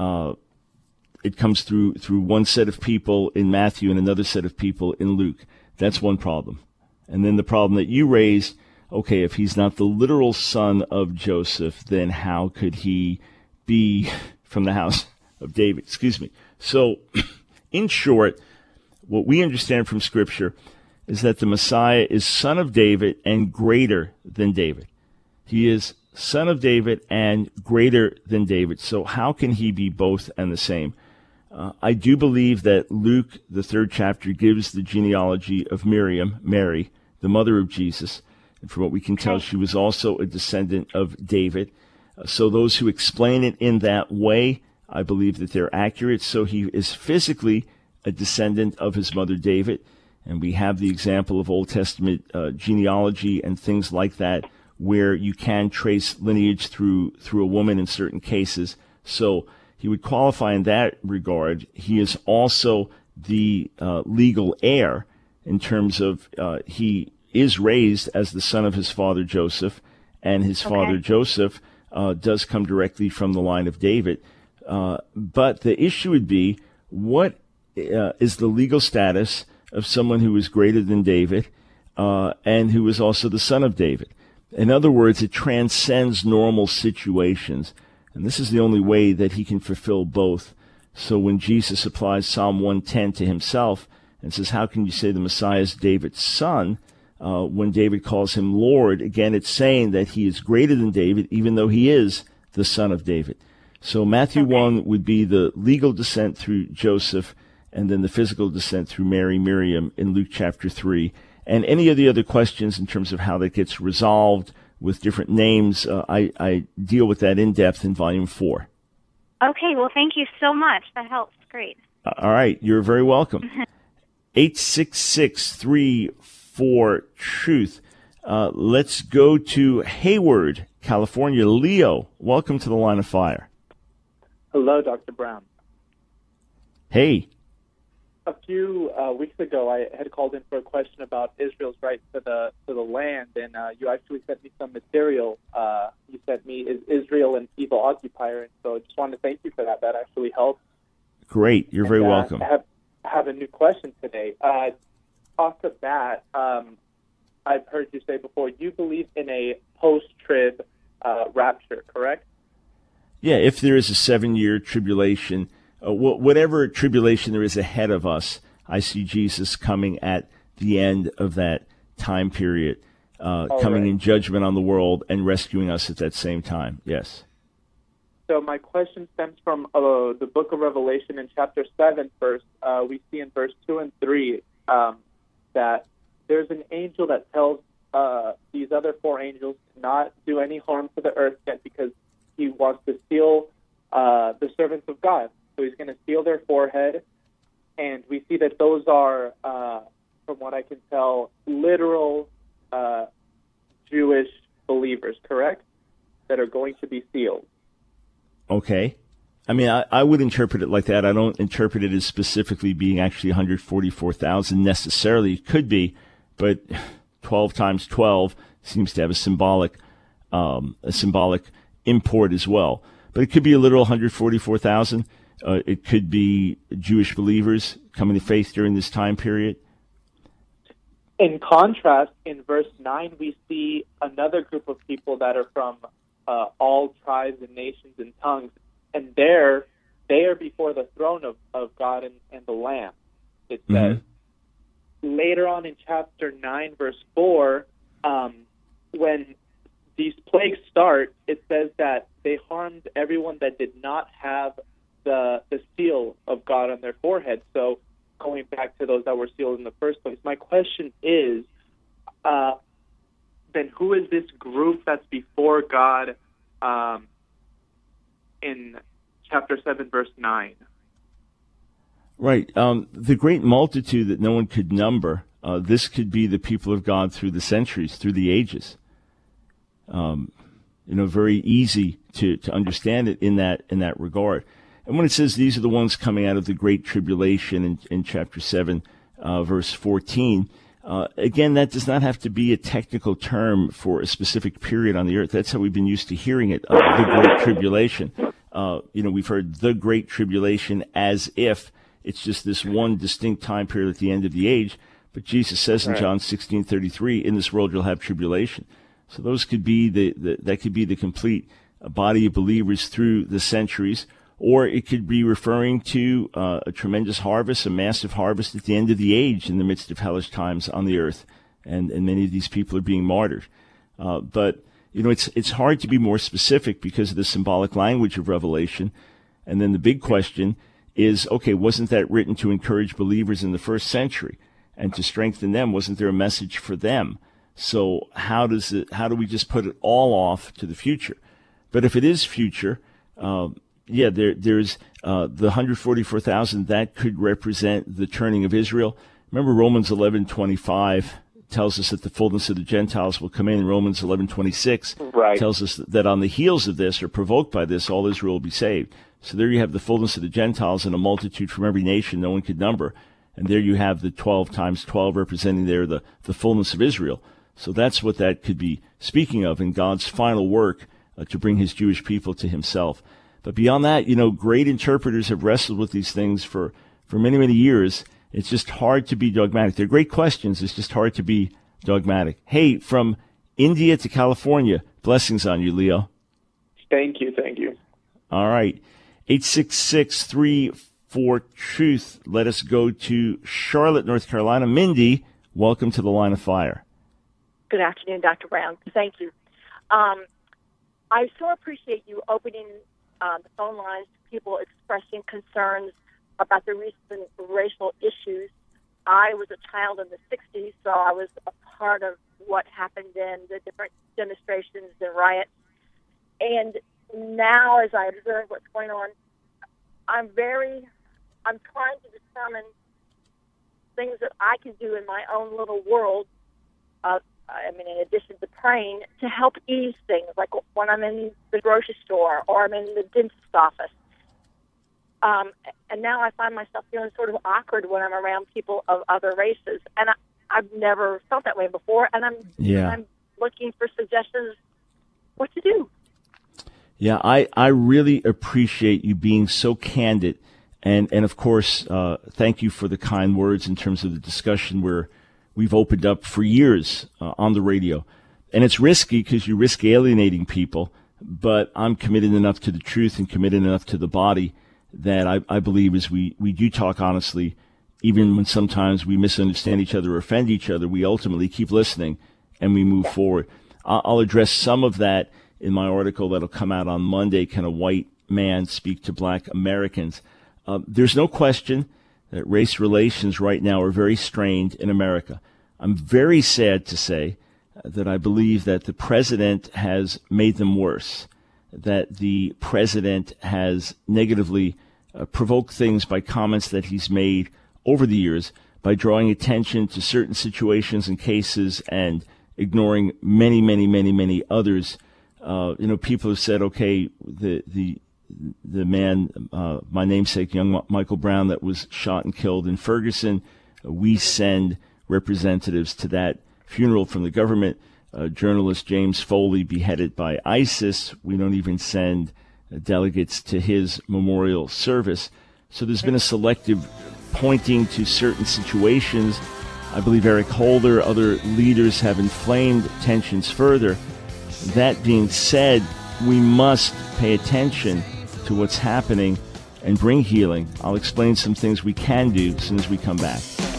it comes through one set of people in Matthew and another set of people in Luke. That's one problem. And then the problem that you raised, okay, if he's not the literal son of Joseph, then how could he be from the house of David? Excuse me. So, in short, what we understand from Scripture is that the Messiah is son of David and greater than David. He is son of David and greater than David. So how can he be both and the same? I do believe that Luke, the 3rd chapter, gives the genealogy of Miriam, Mary, the mother of Jesus. And from what we can tell, she was also a descendant of David. So those who explain it in that way, I believe that they're accurate. So he is physically a descendant of his mother David. And we have the example of Old Testament genealogy and things like that, where you can trace lineage through a woman in certain cases. So he would qualify in that regard. He is also the legal heir in terms of he is raised as the son of his father Joseph, and his father Joseph does come directly from the line of David. But the issue would be, what is the legal status of someone who is greater than David and who is also the son of David? In other words, it transcends normal situations. And this is the only way that he can fulfill both. So when Jesus applies Psalm 110 to himself and says, how can you say the Messiah is David's son? When David calls him Lord, again, it's saying that he is greater than David, even though he is the son of David. So Matthew 1 would be the legal descent through Joseph, and then the physical descent through Mary, Miriam in Luke chapter 3. And any of the other questions in terms of how that gets resolved with different names, I deal with that in depth in Volume 4. Okay, well, thank you so much. That helps. Great. All right, you're very welcome. 866-34-TRUTH. Let's go to Hayward, California. Leo, welcome to the Line of Fire. Hello, Dr. Brown. Hey. A few weeks ago, I had called in for a question about Israel's right to the land, and you actually sent me some material. You sent me, "Is Israel an evil occupier?" And so I just wanted to thank you for that. That actually helped. Great. You're very welcome. I have a new question today. Off the bat, I've heard you say before, you believe in a post-trib rapture, correct? Yeah, if there is a 7-year tribulation, whatever tribulation there is ahead of us, I see Jesus coming at the end of that time period, coming in judgment on the world and rescuing us at that same time. Yes. So my question stems from the book of Revelation in chapter 7 first. We see in verse 2 and 3 that there's an angel that tells these other 4 angels to not do any harm to the earth yet, because he wants to seal the servants of God. So he's going to seal their forehead, and we see that those are, from what I can tell, literal Jewish believers, correct? That are going to be sealed. Okay. I mean, I would interpret it like that. I don't interpret it as specifically being actually 144,000 necessarily. It could be, but 12 times 12 seems to have a symbolic import as well. But it could be a literal 144,000. It could be Jewish believers coming to faith during this time period. In contrast, in verse 9, we see another group of people that are from all tribes and nations and tongues, and they are before the throne of God and the Lamb. It says later on in chapter 9, verse 4, when these plagues start, it says that they harmed everyone that did not have the seal of God on their forehead. So going back to those that were sealed in the first place, my question is, then who is this group that's before God in chapter 7, verse 9? Right. The great multitude that no one could number, this could be the people of God through the centuries, through the ages. Very easy to understand it in that regard. And when it says these are the ones coming out of the Great Tribulation in chapter 7, verse 14, again, that does not have to be a technical term for a specific period on the earth. That's how we've been used to hearing it, the Great Tribulation. We've heard the Great Tribulation as if it's just this one distinct time period at the end of the age. But Jesus says in John 16:33, in this world you'll have tribulation. So those could be that could be the complete body of believers through the centuries. Or it could be referring to a tremendous harvest, a massive harvest at the end of the age in the midst of hellish times on the earth. And many of these people are being martyred. But it's hard to be more specific because of the symbolic language of Revelation. And then the big question is, okay, wasn't that written to encourage believers in the first century and to strengthen them? Wasn't there a message for them? So how do we just put it all off to the future? But if it is future, there's the 144,000 that could represent the turning of Israel. Remember, Romans 11:25 tells us that the fullness of the Gentiles will come in. Romans 11:26 tells us that on the heels of this, or provoked by this, all Israel will be saved. So there you have the fullness of the Gentiles and a multitude from every nation no one could number. And there you have the 12 times 12 representing there the fullness of Israel. So that's what that could be speaking of in God's final work to bring his Jewish people to himself. But beyond that, great interpreters have wrestled with these things for many, many years. It's just hard to be dogmatic. They're great questions. It's just hard to be dogmatic. Hey, from India to California, blessings on you, Leo. Thank you. All right. 866-34-TRUTH. Let us go to Charlotte, North Carolina. Mindy, welcome to the Line of Fire. Good afternoon, Dr. Brown. Thank you. I so appreciate you opening the phone lines to people expressing concerns about the recent racial issues. I was a child in the 60s, so I was a part of what happened in the different demonstrations and riots. And now, as I observe what's going on, I'm trying to determine things that I can do in my own little world, in addition to praying, to help ease things, like when I'm in the grocery store or I'm in the dentist's office. And now I find myself feeling sort of awkward when I'm around people of other races. And I've never felt that way before, and I'm looking for suggestions what to do. Yeah, I really appreciate you being so candid. And of course, thank you for the kind words in terms of the discussion where we've opened up for years on the radio. And it's risky because you risk alienating people, but I'm committed enough to the truth and committed enough to the body that I believe as we do talk honestly, even when sometimes we misunderstand each other or offend each other, we ultimately keep listening and we move forward. I'll address some of that in my article that'll come out on Monday, Can a White Man Speak to Black Americans? There's no question that race relations right now are very strained in America. I'm very sad to say that I believe that the president has made them worse, that the president has negatively provoke things by comments that he's made over the years, by drawing attention to certain situations and cases and ignoring many, many, many, many others. People have said, okay, the man, my namesake, young Michael Brown, that was shot and killed in Ferguson, we send representatives to that funeral from the government. Journalist James Foley beheaded by ISIS, we don't even send delegates to his memorial service. So there's been a selective pointing to certain situations. I believe Eric Holder, other leaders have inflamed tensions further. That being said, we must pay attention to what's happening and bring healing. I'll explain some things we can do as soon as we come back.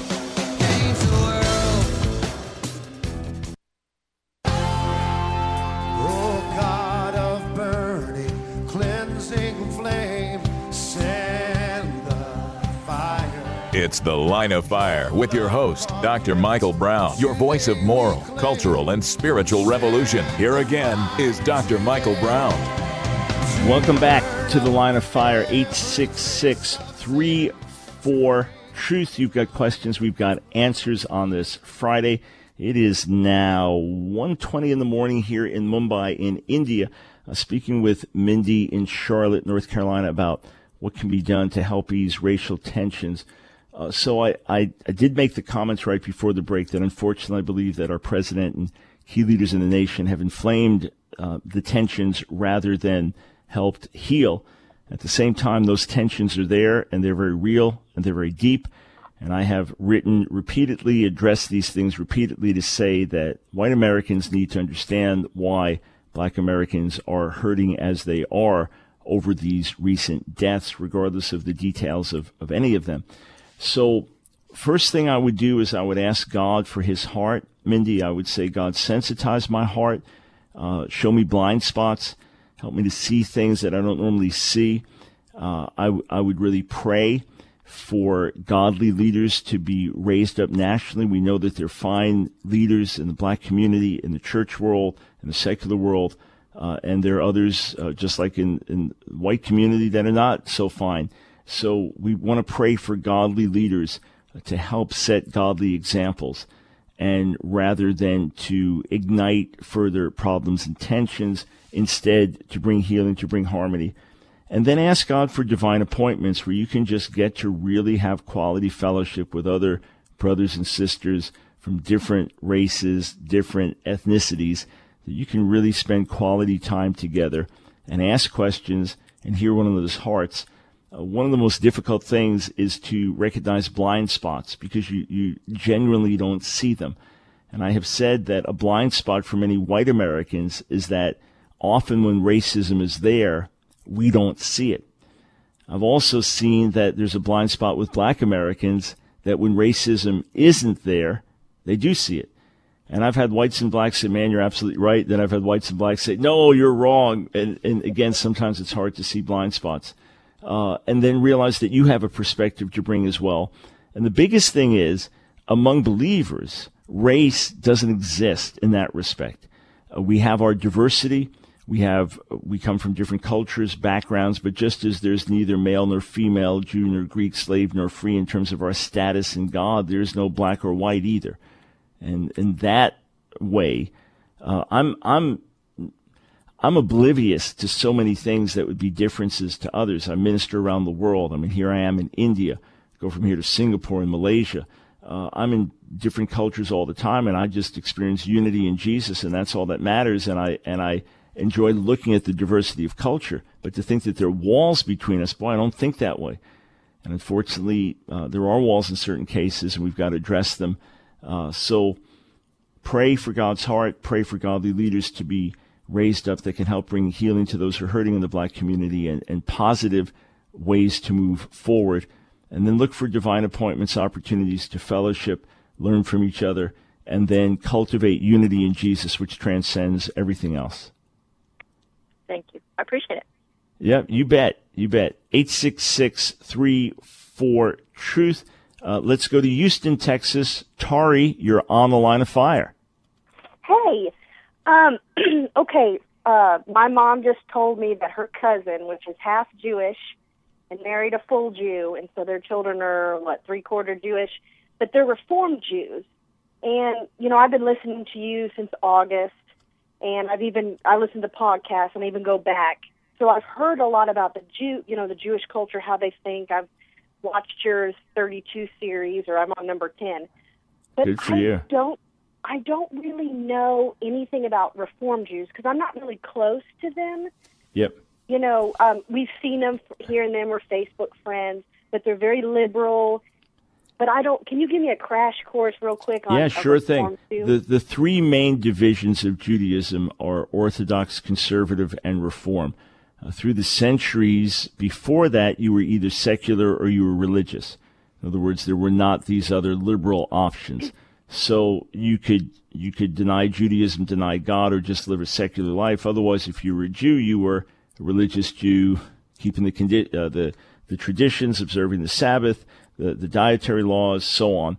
It's The Line of Fire with your host, Dr. Michael Brown, your voice of moral, cultural, and spiritual revolution. Here again is Dr. Michael Brown. Welcome back to The Line of Fire, 866-34-TRUTH. You've got questions, we've got answers on this Friday. It is now 1:20 in the morning here in Mumbai in India. Speaking with Mindy in Charlotte, North Carolina, about what can be done to help ease racial tensions. So I did make the comments right before the break that unfortunately I believe that our president and key leaders in the nation have inflamed the tensions rather than helped heal. At the same time, those tensions are there, and they're very real, and they're very deep. And I have written repeatedly, addressed these things repeatedly to say that white Americans need to understand why black Americans are hurting as they are over these recent deaths, regardless of the details of any of them. So first thing I would do is I would ask God for his heart. Mindy, I would say, God, sensitize my heart, show me blind spots, help me to see things that I don't normally see. I would really pray for godly leaders to be raised up nationally. We know that there are fine leaders in the black community, in the church world, in the secular world, and there are others, just like in the white community, that are not so fine. So we want to pray for godly leaders to help set godly examples, and rather than to ignite further problems and tensions, instead to bring healing, to bring harmony. And then ask God for divine appointments where you can just get to really have quality fellowship with other brothers and sisters from different races, different ethnicities, that you can really spend quality time together and ask questions and hear one another's hearts. One of the most difficult things is to recognize blind spots because you genuinely don't see them. And I have said that a blind spot for many white Americans is that often when racism is there, we don't see it. I've also seen that there's a blind spot with black Americans that when racism isn't there, they do see it. And I've had whites and blacks say, man, you're absolutely right. Then I've had whites and blacks say, no, you're wrong. And again, sometimes it's hard to see blind spots. And then realize that you have a perspective to bring as well. And the biggest thing is, among believers, race doesn't exist in that respect. We have our diversity. We come from different cultures, backgrounds, but just as there's neither male nor female, Jew nor Greek, slave nor free in terms of our status in God, there's no black or white either. And in that way, I'm oblivious to so many things that would be differences to others. I minister around the world. I mean, here I am in India, go from here to Singapore and Malaysia. I'm in different cultures all the time, and I just experience unity in Jesus, and that's all that matters. And I enjoy looking at the diversity of culture. But to think that there are walls between us, boy, I don't think that way. And unfortunately, there are walls in certain cases, and we've got to address them. So pray for God's heart, pray for godly leaders to be raised up that can help bring healing to those who are hurting in the black community and positive ways to move forward. And then look for divine appointments, opportunities to fellowship, learn from each other, and then cultivate unity in Jesus, which transcends everything else. Thank you. I appreciate it. Yeah, you bet. You bet. 866-34-TRUTH. Let's go to Houston, Texas. Tari, you're on the line of fire. Hey. Okay. My mom just told me that her cousin, which is half Jewish and married a full Jew, and so their children are, 3/4 Jewish, but they're Reformed Jews. And, I've been listening to you since August, and I listen to podcasts and even go back. So I've heard a lot about the Jewish culture, how they think. I've watched your 32 series, or I'm on number 10. But good for you. I don't really know anything about Reformed Jews because I'm not really close to them. Yep. We've seen them here and then. We're Facebook friends, but they're very liberal. But can you give me a crash course real quick on Yeah, sure Reformed thing. Jew? The three main divisions of Judaism are Orthodox, Conservative, and Reform. Through the centuries before that, you were either secular or you were religious. In other words, there were not these other liberal options. So you could deny Judaism, deny God, or just live a secular life. Otherwise, if you were a Jew, you were a religious Jew, keeping the traditions, observing the Sabbath, the dietary laws, so on.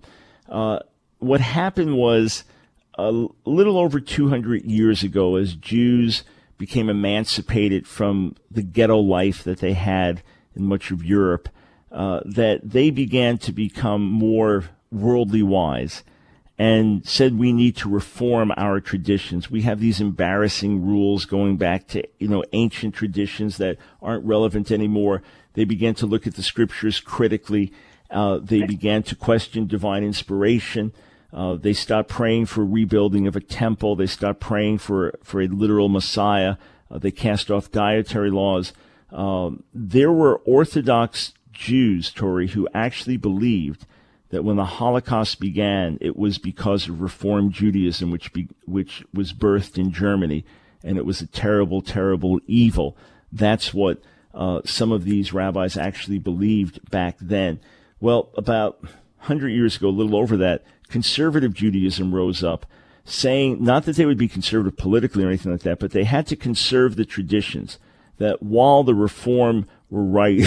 What happened was a little over 200 years ago, as Jews became emancipated from the ghetto life that they had in much of Europe, that they began to become more worldly wise and said we need to reform our traditions. We have these embarrassing rules going back to, ancient traditions that aren't relevant anymore. They began to look at the scriptures critically. They began to question divine inspiration. They stopped praying for rebuilding of a temple. They stopped praying for a literal Messiah. They cast off dietary laws. There were Orthodox Jews, Tori, who actually believed that when the Holocaust began, it was because of Reformed Judaism, which was birthed in Germany, and it was a terrible, terrible evil. That's what some of these rabbis actually believed back then. Well, about 100 years ago, a little over that, conservative Judaism rose up, saying not that they would be conservative politically or anything like that, but they had to conserve the traditions, that while the Reform were right,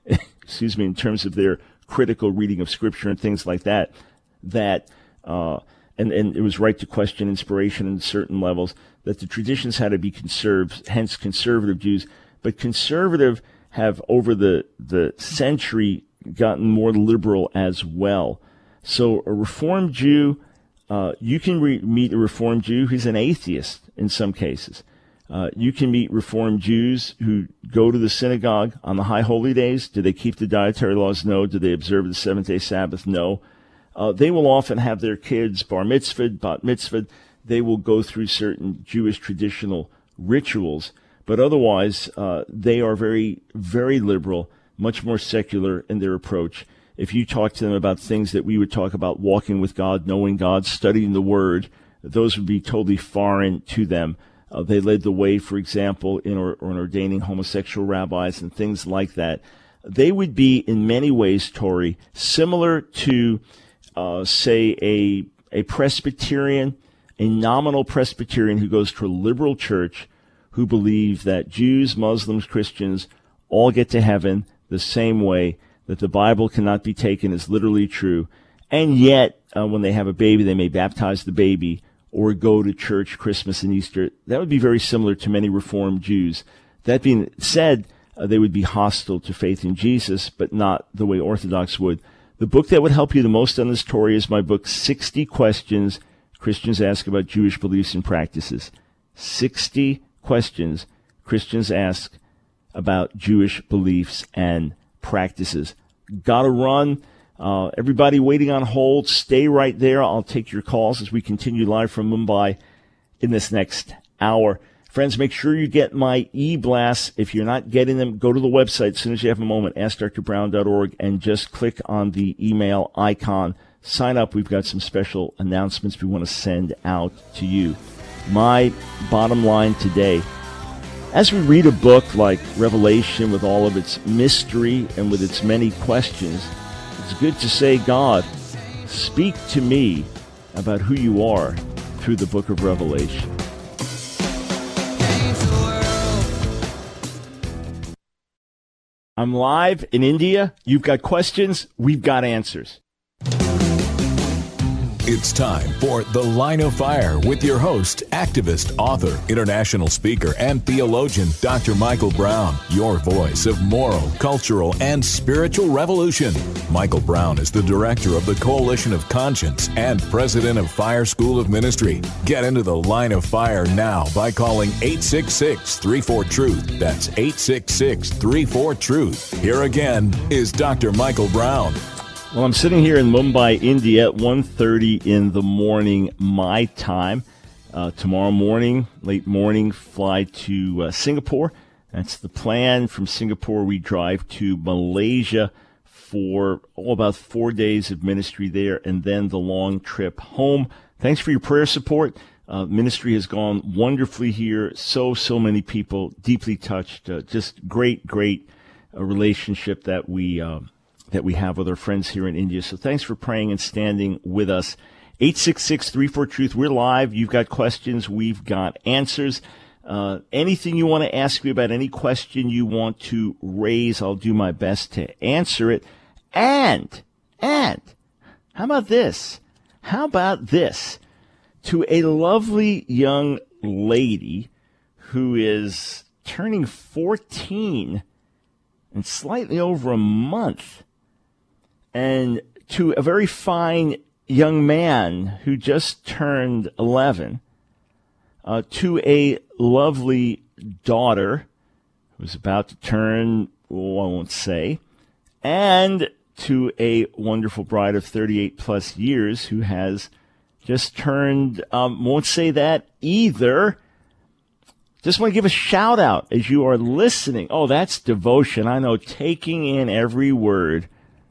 in terms of their critical reading of Scripture and things like that, and it was right to question inspiration in certain levels, that the traditions had to be conserved, hence conservative Jews. But conservative have, over the century, gotten more liberal as well. So a Reformed Jew, you can meet a Reformed Jew who's an atheist in some cases. You can meet Reformed Jews who go to the synagogue on the high holy days. Do they keep the dietary laws? No. Do they observe the seventh-day Sabbath? No. They will often have their kids bar mitzvahed, bat mitzvahed. They will go through certain Jewish traditional rituals. But otherwise, they are very, very liberal, much more secular in their approach. If you talk to them about things that we would talk about, walking with God, knowing God, studying the Word, those would be totally foreign to them. They led the way, for example, in ordaining homosexual rabbis and things like that. They would be, in many ways, Tori, similar to, say, a Presbyterian, a nominal Presbyterian who goes to a liberal church, who believe that Jews, Muslims, Christians all get to heaven the same way, that the Bible cannot be taken as literally true, and yet when they have a baby, they may baptize the baby or go to church Christmas and Easter. That would be very similar to many Reformed Jews. That being said, they would be hostile to faith in Jesus, but not the way Orthodox would. The book that would help you the most on this, Tori, is my book, 60 Questions Christians Ask About Jewish Beliefs and Practices. 60 questions Christians ask about Jewish beliefs and practices. Gotta run. Everybody waiting on hold, stay right there. I'll take your calls as we continue live from Mumbai in this next hour. Friends, make sure you get my e-blasts. If you're not getting them, go to the website as soon as you have a moment, AskDrBrown.org, and just click on the email icon. Sign up. We've got some special announcements we want to send out to you. My bottom line today, as we read a book like Revelation with all of its mystery and with its many questions, it's good to say, God, speak to me about who you are through the book of Revelation. I'm live in India. You've got questions. We've got answers. It's time for The Line of Fire with your host, activist, author, international speaker, and theologian, Dr. Michael Brown, your voice of moral, cultural, and spiritual revolution. Michael Brown is the director of the Coalition of Conscience and president of Fire School of Ministry. Get into The Line of Fire now by calling 866-34-TRUTH. That's 866-34-TRUTH. Here again is Dr. Michael Brown. Well, I'm sitting here in Mumbai, India at 1:30 in the morning, my time. Tomorrow morning, late morning, fly to Singapore. That's the plan. From Singapore, we drive to Malaysia for about 4 days of ministry there, and then the long trip home. Thanks for your prayer support. Ministry has gone wonderfully here. So many people deeply touched. Just great relationship that we have with our friends here in India. So thanks for praying and standing with us. 866-34-TRUTH. We're live. You've got questions. We've got answers. Anything you want to ask me about, any question you want to raise, I'll do my best to answer it. And how about this? To a lovely young lady who is turning 14 in slightly over a month, and to a very fine young man who just turned 11, to a lovely daughter who's about to turn, I won't say, and to a wonderful bride of 38 plus years who has just turned, won't say that either. Just want to give a shout out as you are listening. Oh, that's devotion. I know, taking in every word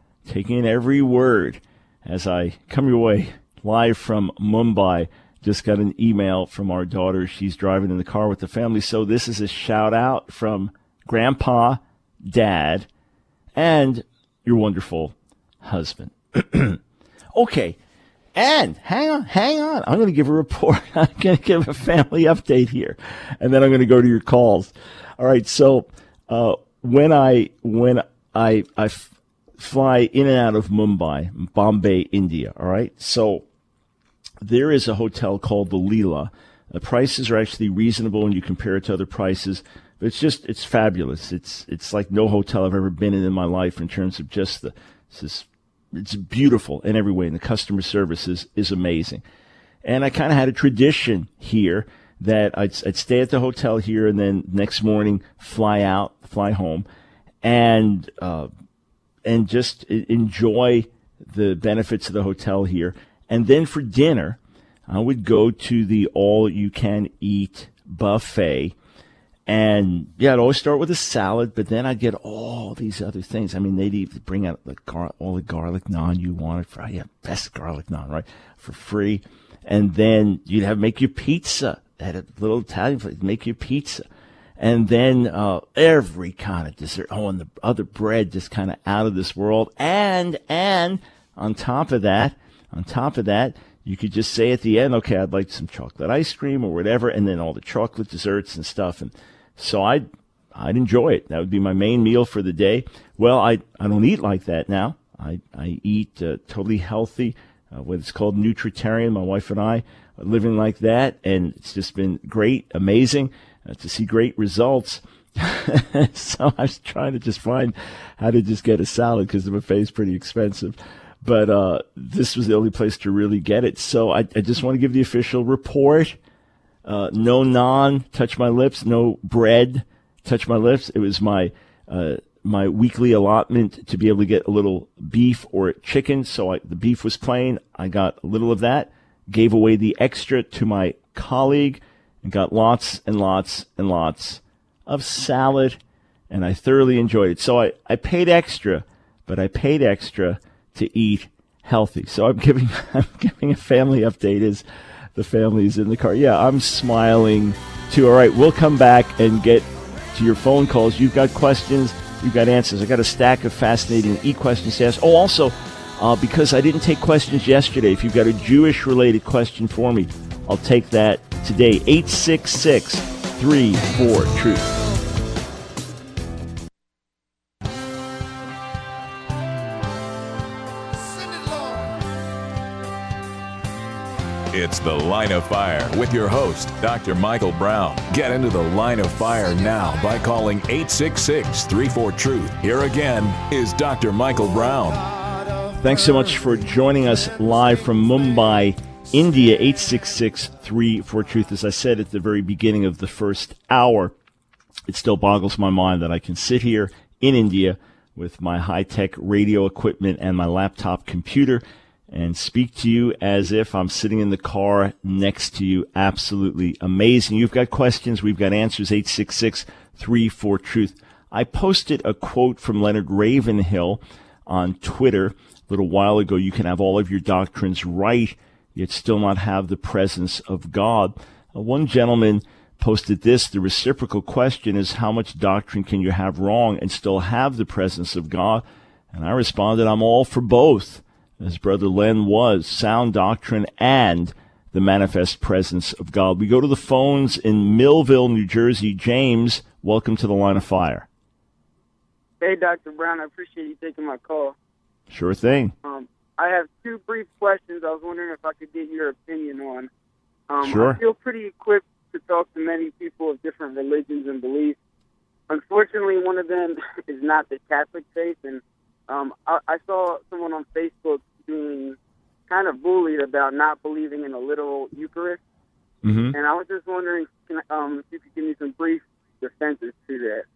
as I come your way live from Mumbai. Just got an email from our daughter. She's driving in the car with the family. So this is a shout out from Grandpa, Dad, and your wonderful husband. Okay. And hang on. I'm going to give a report. I'm going to give a family update here, and then I'm going to go to your calls. All right. So, when I fly in and out of Mumbai, Bombay, India. All right. So there is a hotel called the Leela. The prices are actually reasonable when you compare it to other prices, but it's fabulous. It's like no hotel I've ever been in my life in terms of just it's beautiful in every way, and the customer service is amazing. And I kind of had a tradition here that I'd stay at the hotel here, and then next morning fly home, and just enjoy the benefits of the hotel here. And then for dinner, I would go to the all-you-can-eat buffet. And, yeah, I'd always start with a salad, but then I'd get all these other things. I mean, they'd even bring out all the garlic naan you wanted best garlic naan, right, for free. And then you'd make your pizza. They had a little Italian place, make your pizza. And then every kind of dessert. Oh, and the other bread just kind of out of this world. And on top of that, you could just say at the end, okay, I'd like some chocolate ice cream or whatever, and then all the chocolate desserts and stuff. And so I'd enjoy it. That would be my main meal for the day. Well, I don't eat like that now. I eat totally healthy, what it's called nutritarian. My wife and I are living like that, and it's just been great, amazing to see great results. So I was trying to just find how to just get a salad because the buffet is pretty expensive. But this was the only place to really get it. So I just want to give the official report. No naan, touch my lips. No bread, touch my lips. It was my weekly allotment to be able to get a little beef or chicken. So the beef was plain. I got a little of that, gave away the extra to my colleague, and got lots and lots and lots of salad. And I thoroughly enjoyed it. So I paid extra, but I paid extra to eat healthy. So I'm giving a family update as the family's in the car. Yeah, I'm smiling too. All right, we'll come back and get to your phone calls. You've got questions, you've got answers. I got a stack of fascinating questions to ask. Oh, also, because I didn't take questions yesterday, if you've got a Jewish-related question for me, I'll take that today. 866-34-TRUTH. It's The Line of Fire with your host, Dr. Michael Brown. Get into The Line of Fire now by calling 866-34-TRUTH. Here again is Dr. Michael Brown. Thanks so much for joining us live from Mumbai, India, 866-34-TRUTH. As I said at the very beginning of the first hour, it still boggles my mind that I can sit here in India with my high-tech radio equipment and my laptop computer and speak to you as if I'm sitting in the car next to you. Absolutely amazing. You've got questions. We've got answers. 866-34-TRUTH. I posted a quote from Leonard Ravenhill on Twitter a little while ago. You can have all of your doctrines right, yet still not have the presence of God. One gentleman posted this: the reciprocal question is, how much doctrine can you have wrong and still have the presence of God? And I responded, I'm all for both, as Brother Len was, sound doctrine and the manifest presence of God. We go to the phones in Millville, New Jersey. James, welcome to The Line of Fire. Hey, Dr. Brown, I appreciate you taking my call. Sure thing. I have two brief questions I was wondering if I could get your opinion on. Sure. I feel pretty equipped to talk to many people of different religions and beliefs. Unfortunately, one of them is not the Catholic faith, and I saw someone on Facebook being kind of bullied about not believing in a literal Eucharist, and I was just wondering if you could give me some brief defenses to that.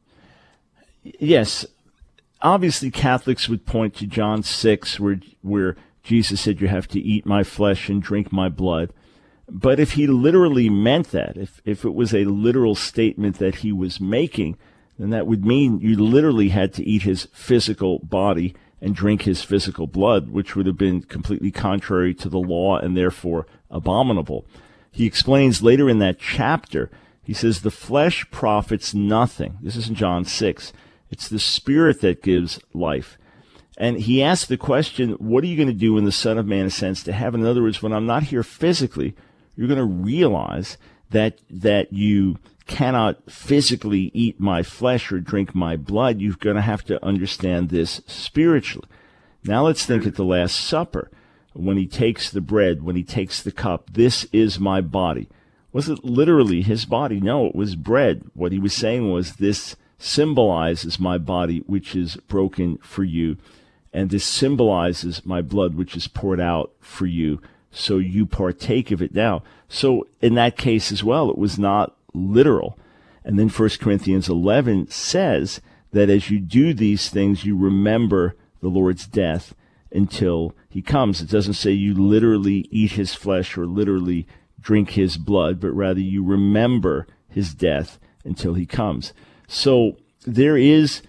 Yes. Obviously, Catholics would point to John 6, where Jesus said, you have to eat my flesh and drink my blood. But if he literally meant that, if it was a literal statement that he was making, then that would mean you literally had to eat his physical body and drink his physical blood, which would have been completely contrary to the law and therefore abominable. He explains later in that chapter, he says, the flesh profits nothing. This is in John 6. It's the Spirit that gives life. And he asked the question, what are you going to do when the Son of Man ascends to heaven? In other words, when I'm not here physically, you're going to realize that you cannot physically eat my flesh or drink my blood. You're going to have to understand this spiritually. Now let's think at the Last Supper. When he takes the bread, when he takes the cup, this is my body. Was it literally his body? No, it was bread. What he was saying was, this symbolizes my body, which is broken for you, and this symbolizes my blood, which is poured out for you, so you partake of it now. So in that case as well, it was not literal. And then 1 Corinthians 11 says that as you do these things, you remember the Lord's death until he comes. It doesn't say you literally eat his flesh or literally drink his blood, but rather you remember his death until he comes. So there is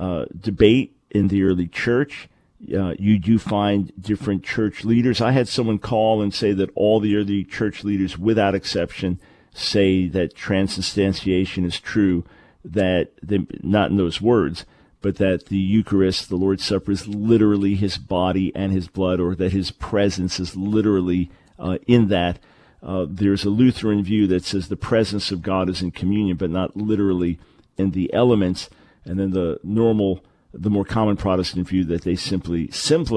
debate in the early church. You do find different church leaders. I had someone call and say that all the early church leaders, without exception, say that transubstantiation is true, that not in those words, but that the Eucharist, the Lord's Supper, is literally his body and his blood, or that his presence is literally in that. There's a Lutheran view that says the presence of God is in communion, but not literally in the elements. And then the more common Protestant view that they simply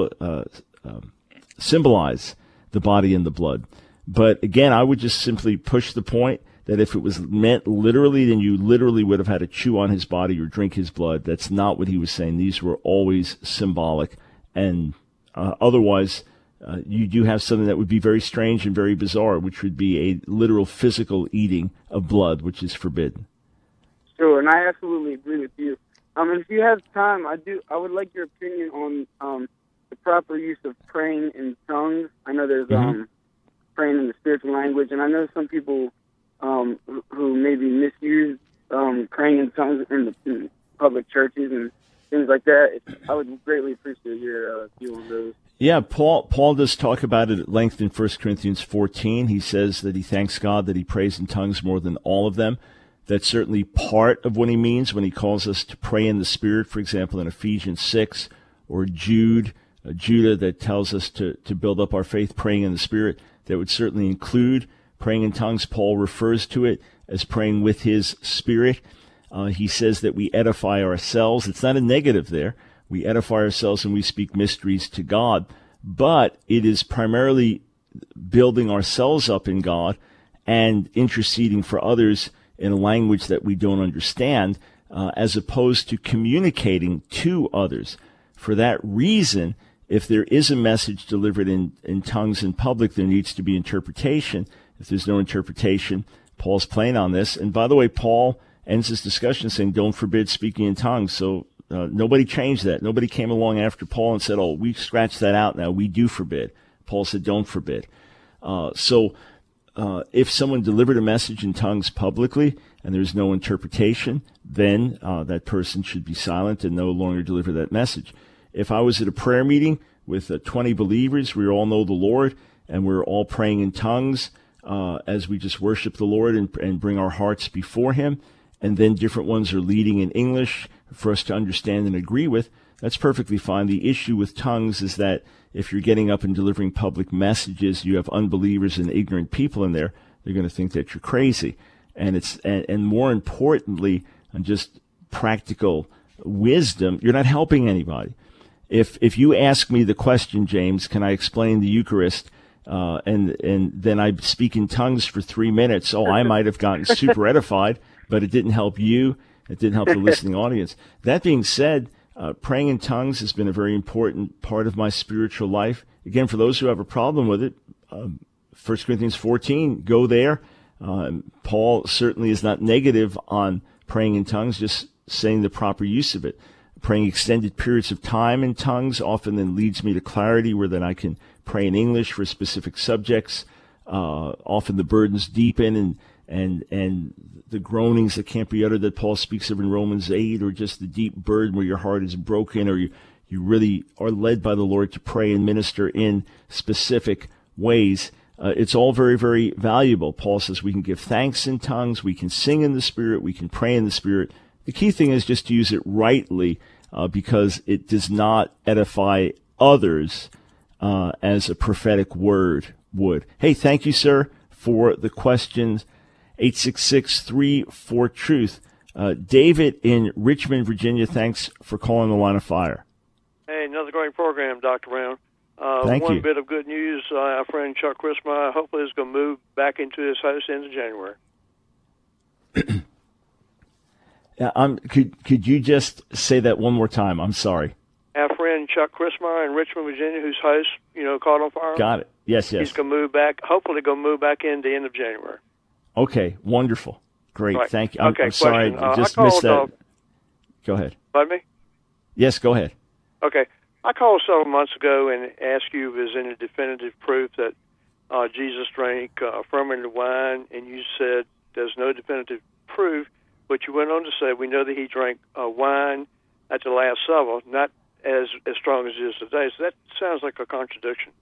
symbolize the body and the blood. But again, I would just simply push the point that if it was meant literally, then you literally would have had to chew on his body or drink his blood. That's not what he was saying. These were always symbolic. And otherwise, you do have something that would be very strange and very bizarre, which would be a literal physical eating of blood, which is forbidden. Sure, and I absolutely agree with you. And if you have time, I would like your opinion on the proper use of praying in tongues. I know there's praying in the spiritual language, and I know some people who maybe misuse praying in tongues in public churches and things like that. I would greatly appreciate your view on those. Yeah, Paul does talk about it at length in 1 Corinthians 14. He says that he thanks God that he prays in tongues more than all of them. That's certainly part of what he means when he calls us to pray in the Spirit, for example, in Ephesians 6, or Judah that tells us to build up our faith, praying in the Spirit. That would certainly include praying in tongues. Paul refers to it as praying with his Spirit. He says that we edify ourselves. It's not a negative there. We edify ourselves and we speak mysteries to God. But it is primarily building ourselves up in God and interceding for others in a language that we don't understand, as opposed to communicating to others. For that reason, if there is a message delivered in tongues in public, there needs to be interpretation. If there's no interpretation, Paul's playing on this. And by the way, Paul ends his discussion saying, don't forbid speaking in tongues. So nobody changed that. Nobody came along after Paul and said, oh, we scratched that out now. We do forbid. Paul said, don't forbid. So if someone delivered a message in tongues publicly and there's no interpretation, then that person should be silent and no longer deliver that message. If I was at a prayer meeting with 20 believers, we all know the Lord, and we're all praying in tongues as we just worship the Lord and bring our hearts before Him, and then different ones are leading in English for us to understand and agree with, that's perfectly fine. The issue with tongues is that if you're getting up and delivering public messages, you have unbelievers and ignorant people in there, they're going to think that you're crazy. And more importantly, on just practical wisdom, you're not helping anybody. If you ask me the question, James, can I explain the Eucharist, and then I speak in tongues for 3 minutes, I might have gotten super edified, but it didn't help you. It didn't help the listening audience. That being said, praying in tongues has been a very important part of my spiritual life. Again, for those who have a problem with it, 1 Corinthians 14, go there. Paul certainly is not negative on praying in tongues, just saying the proper use of it. Praying extended periods of time in tongues often then leads me to clarity where then I can pray in English for specific subjects. Often the burdens deepen and the groanings that can't be uttered that Paul speaks of in Romans 8, or just the deep burden where your heart is broken, or you really are led by the Lord to pray and minister in specific ways. It's all very, very valuable. Paul says we can give thanks in tongues, we can sing in the Spirit, we can pray in the Spirit. The key thing is just to use it rightly, because it does not edify others as a prophetic word would. Hey, thank you, sir, for the questions. 866-34-TRUTH. David in Richmond, Virginia, thanks for calling the Line of Fire. Hey, another great program, Dr. Brown. Thank you. One bit of good news, our friend Chuck Christmas hopefully is going to move back into his house in January. Could you just say that one more time? I'm sorry. Our friend Chuck Christmas in Richmond, Virginia, whose house, caught on fire. Got it. Yes. He's going to move back, hopefully going to move back in the end of January. Okay, wonderful. Great, right. thank you. Okay, I'm sorry, I just missed that. Go ahead. Pardon me? Yes, go ahead. Okay. I called several months ago and asked you if there's any definitive proof that Jesus drank fermented wine, and you said there's no definitive proof, but you went on to say we know that he drank wine at the Last Supper, not as strong as it is today. So that sounds like a contradiction.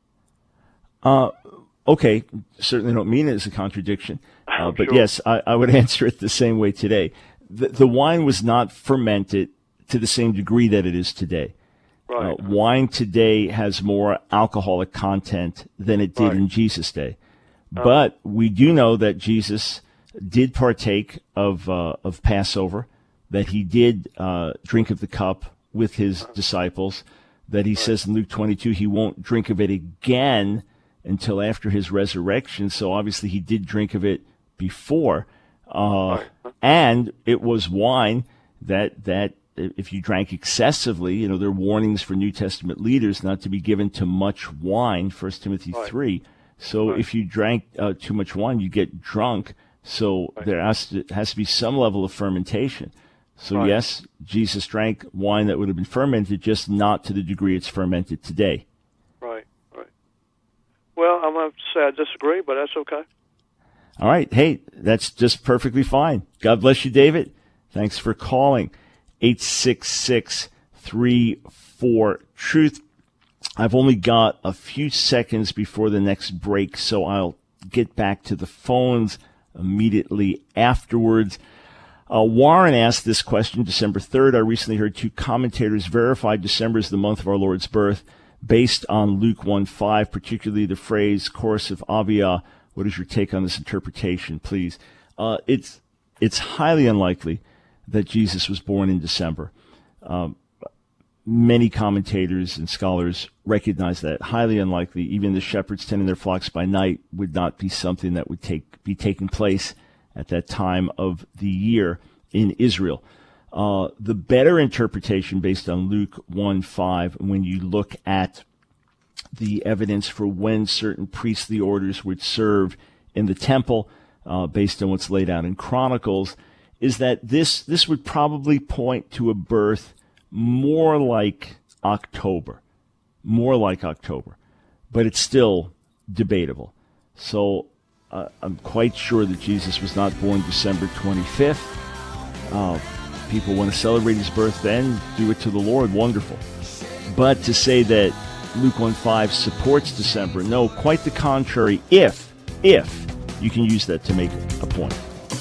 Okay, certainly don't mean it as a contradiction, but sure. Yes, I would answer it the same way today. The wine was not fermented to the same degree that it is today. Right. Wine today has more alcoholic content than it did in Jesus' day. But we do know that Jesus did partake of Passover, that he did drink of the cup with his disciples, that he says in Luke 22 he won't drink of it again until after his resurrection. So obviously he did drink of it before. And it was wine that if you drank excessively, there are warnings for New Testament leaders not to be given to much wine, 1 Timothy 3. So if you drank too much wine, you get drunk. So there has to be some level of fermentation. So yes, Jesus drank wine that would have been fermented, just not to the degree it's fermented today. Right. Well, I'm going to say I disagree, but that's okay. All right. Hey, that's just perfectly fine. God bless you, David. Thanks for calling. 866-34-TRUTH. I've only got a few seconds before the next break, so I'll get back to the phones immediately afterwards. Warren asked this question December 3rd. I recently heard two commentators verify December is the month of our Lord's birth based on Luke 1:5, particularly the phrase chorus of Avia. What is your take on this interpretation, please? It's highly unlikely that Jesus was born in December. many commentators and scholars recognize that. Highly unlikely. Even the shepherds tending their flocks by night would not be something that would be taking place at that time of the year in Israel. The better interpretation based on Luke 1:5, when you look at the evidence for when certain priestly orders would serve in the temple, based on what's laid out in Chronicles, is that this would probably point to a birth more like October, but it's still debatable. So I'm quite sure that Jesus was not born December 25th. People want to celebrate his birth then, do it to the Lord, wonderful. But to say that Luke 1:5 supports December, no, quite the contrary, if you can use that to make a point.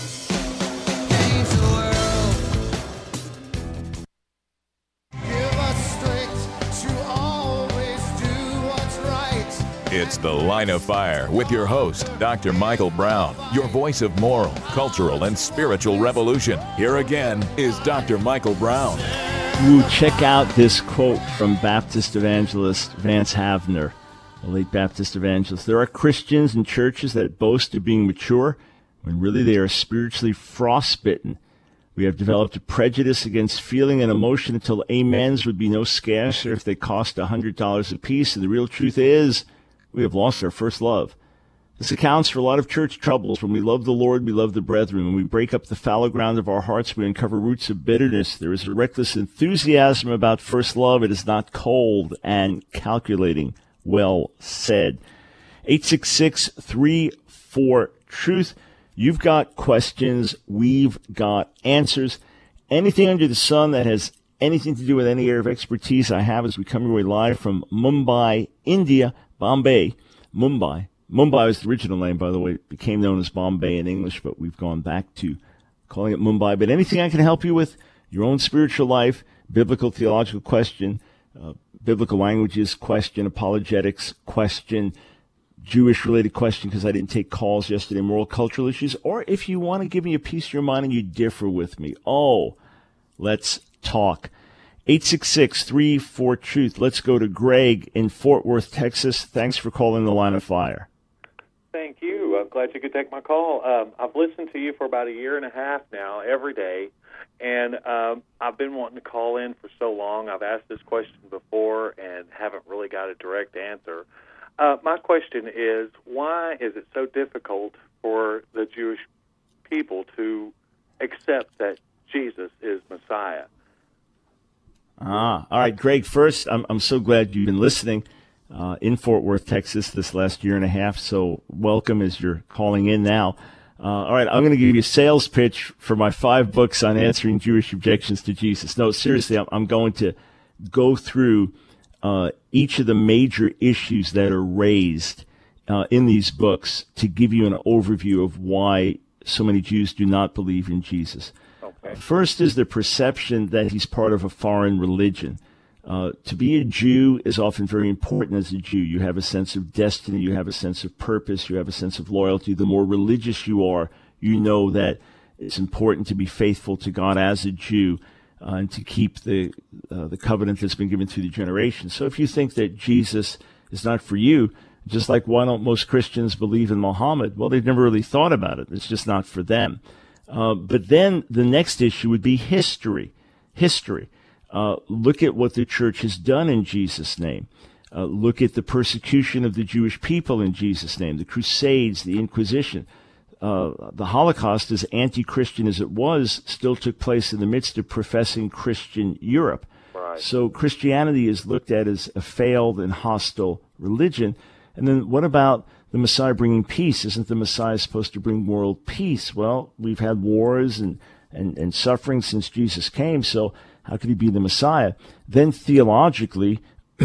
It's The Line of Fire with your host, Dr. Michael Brown, your voice of moral, cultural, and spiritual revolution. Here again is Dr. Michael Brown. Ooh, check out this quote from Baptist evangelist Vance Havner, the late Baptist evangelist. There are Christians and churches that boast of being mature when really they are spiritually frostbitten. We have developed a prejudice against feeling and emotion until amens would be no scarcer if they cost $100 apiece. And the real truth is, we have lost our first love. This accounts for a lot of church troubles. When we love the Lord, we love the brethren. When we break up the fallow ground of our hearts, we uncover roots of bitterness. There is a reckless enthusiasm about first love. It is not cold and calculating. Well said. 866-34-TRUTH. You've got questions. We've got answers. Anything under the sun that has anything to do with any area of expertise I have as we come your way live from Mumbai, India. Bombay, Mumbai. Mumbai was the original name, by the way. It became known as Bombay in English, but we've gone back to calling it Mumbai. But anything I can help you with, your own spiritual life, biblical theological question, biblical languages question, apologetics question, Jewish-related question, because I didn't take calls yesterday, moral, cultural issues, or if you want to give me a piece of your mind and you differ with me, let's talk. 866-34-TRUTH. Let's go to Greg in Fort Worth, Texas. Thanks for calling The Line of Fire. Thank you. I'm glad you could take my call. I've listened to you for about a year and a half now, every day, and I've been wanting to call in for so long. I've asked this question before and haven't really got a direct answer. My question is, why is it so difficult for the Jewish people to accept that Jesus is Messiah? All right, Greg, first, I'm so glad you've been listening in Fort Worth, Texas this last year and a half, so welcome as you're calling in now. All right, I'm going to give you a sales pitch for my 5 books on answering Jewish objections to Jesus. No, seriously, I'm going to go through each of the major issues that are raised in these books to give you an overview of why so many Jews do not believe in Jesus. First is the perception that he's part of a foreign religion. To be a Jew is often very important as a Jew. You have a sense of destiny, you have a sense of purpose, you have a sense of loyalty. The more religious you are, you know that it's important to be faithful to God as a Jew and to keep the covenant that's been given through the generations. So if you think that Jesus is not for you, just like why don't most Christians believe in Muhammad? Well, they've never really thought about it. It's just not for them. But then the next issue would be history. Look at what the church has done in Jesus' name. Look at the persecution of the Jewish people in Jesus' name, the Crusades, the Inquisition. The Holocaust, as anti-Christian as it was, still took place in the midst of professing Christian Europe. Right. So Christianity is looked at as a failed and hostile religion. And then what about the Messiah bringing peace? Isn't the Messiah supposed to bring world peace? Well, we've had wars and suffering since Jesus came, so how could he be the Messiah? Then theologically,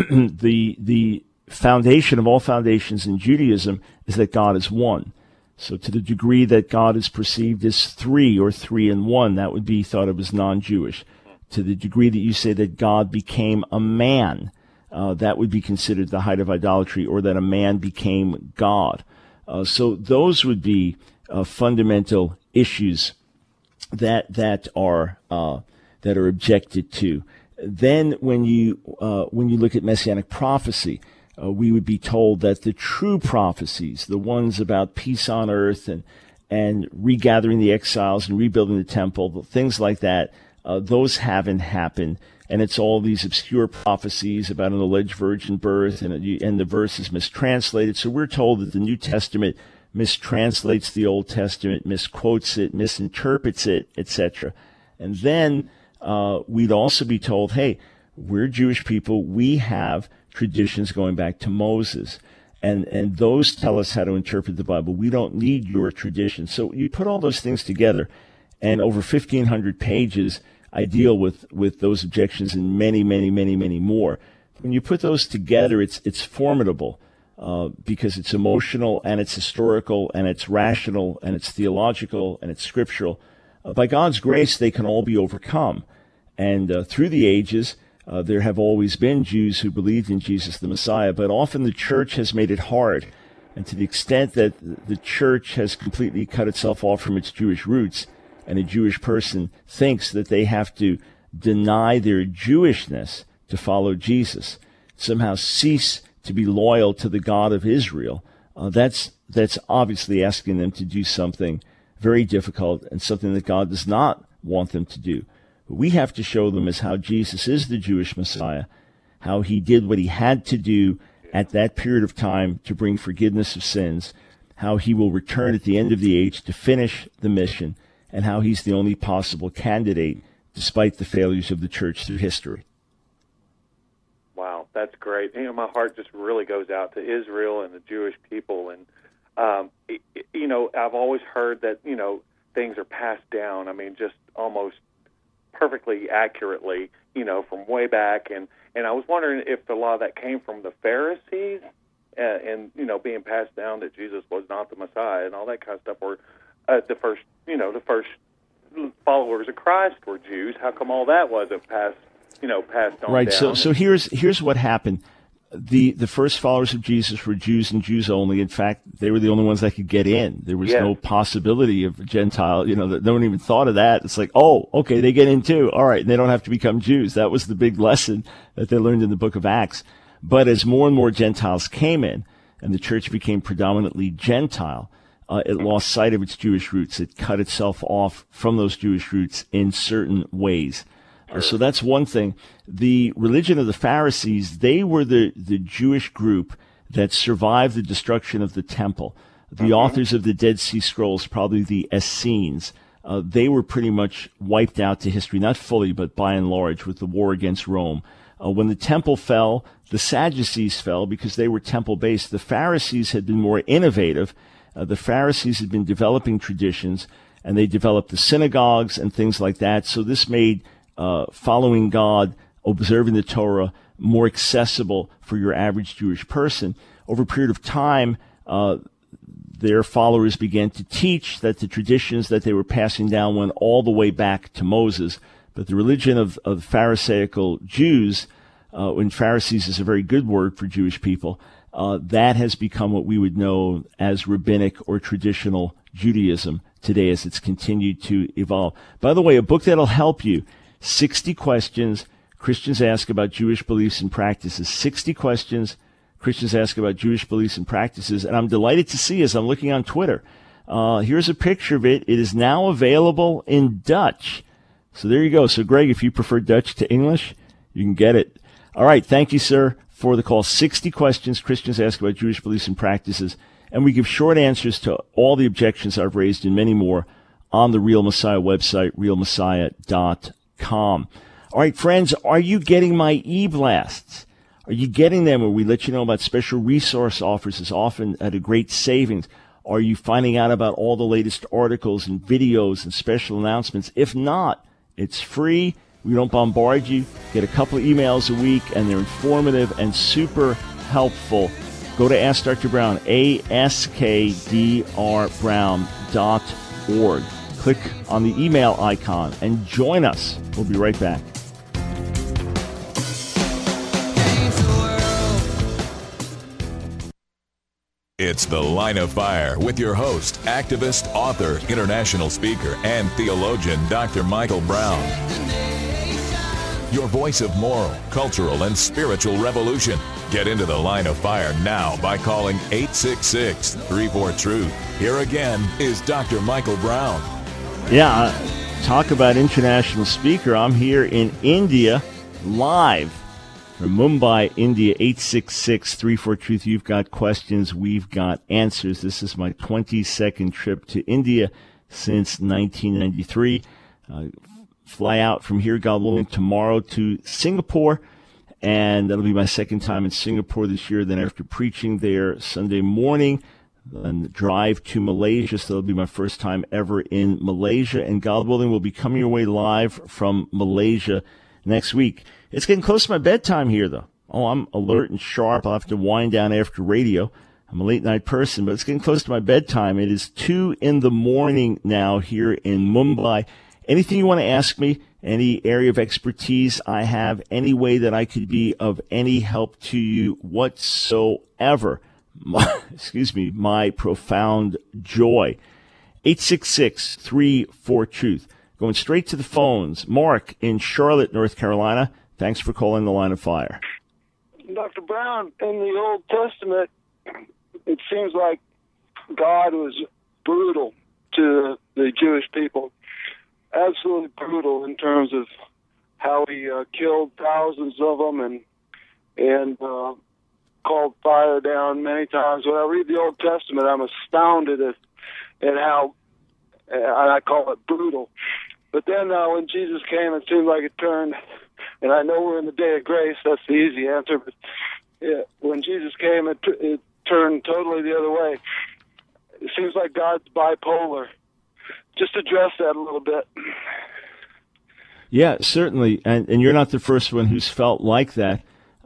the foundation of all foundations in Judaism is that God is one. So to the degree that God is perceived as 3 or 3 in 1, that would be thought of as non-Jewish. To the degree that you say that God became a man, that would be considered the height of idolatry, or that a man became God. So those would be fundamental issues that are objected to. Then when you look at Messianic prophecy, we would be told that the true prophecies, the ones about peace on earth and regathering the exiles and rebuilding the temple, things like that, those haven't happened. And it's all these obscure prophecies about an alleged virgin birth, and the verse is mistranslated. So we're told that the New Testament mistranslates the Old Testament, misquotes it, misinterprets it, etc. And then we'd also be told, hey, we're Jewish people. We have traditions going back to Moses. And those tell us how to interpret the Bible. We don't need your tradition. So you put all those things together, and over 1,500 pages, I deal with those objections and many, many, many, many more. When you put those together, it's formidable because it's emotional and it's historical and it's rational and it's theological and it's scriptural. By God's grace, they can all be overcome. And through the ages, there have always been Jews who believed in Jesus the Messiah, but often the church has made it hard. And to the extent that the church has completely cut itself off from its Jewish roots, and a Jewish person thinks that they have to deny their Jewishness to follow Jesus, somehow cease to be loyal to the God of Israel, that's obviously asking them to do something very difficult and something that God does not want them to do. What we have to show them is how Jesus is the Jewish Messiah, how he did what he had to do at that period of time to bring forgiveness of sins, how he will return at the end of the age to finish the mission, and how he's the only possible candidate despite the failures of the church through history. Wow, that's great. My heart just really goes out to Israel and the Jewish people. And, I've always heard that, things are passed down, just almost perfectly accurately, from way back. And I was wondering if a lot of that came from the Pharisees and being passed down that Jesus was not the Messiah and all that kind of stuff, or the first followers of Christ were Jews. How come all that wasn't passed on right, down? So here's what happened. The first followers of Jesus were Jews and Jews only. In fact, they were the only ones that could get in. There was no possibility of a Gentile. No one even thought of that. It's like, oh, okay, they get in too. All right, they don't have to become Jews. That was the big lesson that they learned in the book of Acts. But as more and more Gentiles came in, and the church became predominantly Gentile, it lost sight of its Jewish roots. It cut itself off from those Jewish roots in certain ways. So that's one thing. The religion of the Pharisees, they were the Jewish group that survived the destruction of the temple. The authors of the Dead Sea Scrolls, probably the Essenes, they were pretty much wiped out to history, not fully, but by and large, with the war against Rome. When the temple fell, the Sadducees fell because they were temple-based. The Pharisees had been more innovative. The Pharisees had been developing traditions, and they developed the synagogues and things like that. So this made following God, observing the Torah, more accessible for your average Jewish person. Over a period of time, their followers began to teach that the traditions that they were passing down went all the way back to Moses. But the religion of Pharisaical Jews, and Pharisees is a very good word for Jewish people, that has become what we would know as rabbinic or traditional Judaism today as it's continued to evolve. By the way, a book that'll help you, 60 questions Christians ask about Jewish beliefs and practices. 60 questions Christians ask about Jewish beliefs and practices. And I'm delighted to see, as I'm looking on Twitter, here's a picture of it. It is now available in Dutch. So there you go. So, Greg, if you prefer Dutch to English, you can get it. All right. Thank you, sir, for the call. 60 questions Christians ask about Jewish beliefs and practices. And we give short answers to all the objections I've raised and many more on the Real Messiah website, realmessiah.com. All right, friends, are you getting my e-blasts? Are you getting them where we let you know about special resource offers, as often at a great savings? Are you finding out about all the latest articles and videos and special announcements? If not, it's free. We don't bombard you. Get a couple of emails a week, and they're informative and super helpful. Go to Ask Dr. Brown, askdrbrown.org. Click on the email icon and join us. We'll be right back. It's The Line of Fire with your host, activist, author, international speaker, and theologian, Dr. Michael Brown. your voice of moral, cultural, and spiritual revolution. Get into the Line of Fire now by calling 866-34-TRUTH. Here again is Dr. Michael Brown. Yeah, talk about international speaker. I'm here in India, live from Mumbai, India, 866-34-TRUTH. You've got questions, we've got answers. This is my 22nd trip to India since 1993. Fly out from here, God willing, tomorrow to Singapore, and that'll be my second time in Singapore this year. Then after preaching there Sunday morning, then drive to Malaysia, so that'll be my first time ever in Malaysia, and God willing, we'll be coming your way live from Malaysia next week. It's getting close to my bedtime here, though. Oh, I'm alert and sharp. I'll have to wind down after radio. I'm a late-night person, but it's getting close to my bedtime. It is 2 a.m. now here in Mumbai. Anything you want to ask me, any area of expertise I have, any way that I could be of any help to you whatsoever, my profound joy. 866-34-TRUTH. Going straight to the phones. Mark in Charlotte, North Carolina. Thanks for calling the Line of Fire. Dr. Brown, in the Old Testament, it seems like God was brutal to the Jewish people. Absolutely brutal in terms of how he killed thousands of them and called fire down many times. When I read the Old Testament, I'm astounded at how, and I call it brutal. But then when Jesus came, it seemed like it turned, and I know we're in the day of grace, that's the easy answer, but when Jesus came, it turned totally the other way. It seems like God's bipolar. Just address that a little bit. Yeah, certainly. And you're not the first one who's felt like that.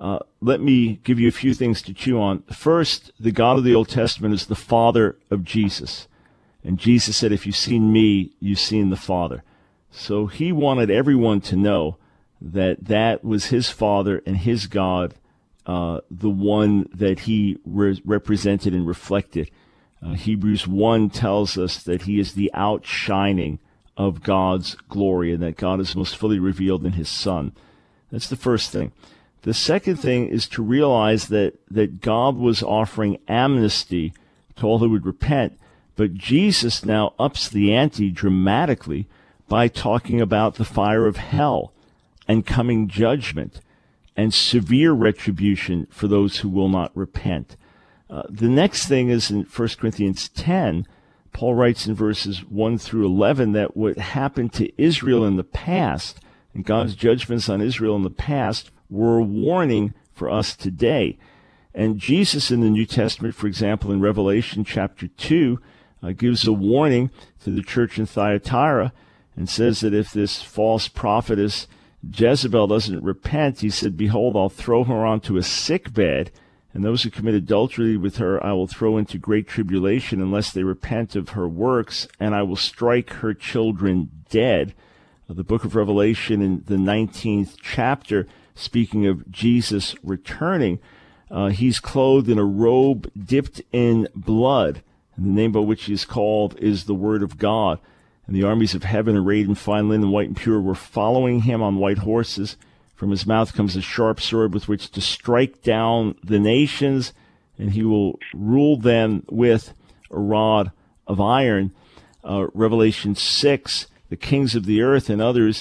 Let me give you a few things to chew on. First, the God of the Old Testament is the Father of Jesus. And Jesus said, if you've seen me, you've seen the Father. So he wanted everyone to know that that was his Father and his God, the one that he represented and reflected. Hebrews 1 tells us that he is the outshining of God's glory and that God is most fully revealed in his Son. That's the first thing. The second thing is to realize that God was offering amnesty to all who would repent, but Jesus now ups the ante dramatically by talking about the fire of hell and coming judgment and severe retribution for those who will not repent. The next thing is in 1 Corinthians 10, Paul writes in verses 1 through 11 that what happened to Israel in the past and God's judgments on Israel in the past were a warning for us today. And Jesus in the New Testament, for example, in Revelation chapter 2, gives a warning to the church in Thyatira and says that if this false prophetess Jezebel doesn't repent, he said, behold, I'll throw her onto a sick bed, and those who commit adultery with her I will throw into great tribulation unless they repent of her works, and I will strike her children dead. The book of Revelation in the 19th chapter, speaking of Jesus returning, he's clothed in a robe dipped in blood, and the name by which he is called is the Word of God. And the armies of heaven, arrayed in fine linen, white and pure, were following him on white horses. From his mouth comes a sharp sword with which to strike down the nations, and he will rule them with a rod of iron. Revelation 6, the kings of the earth and others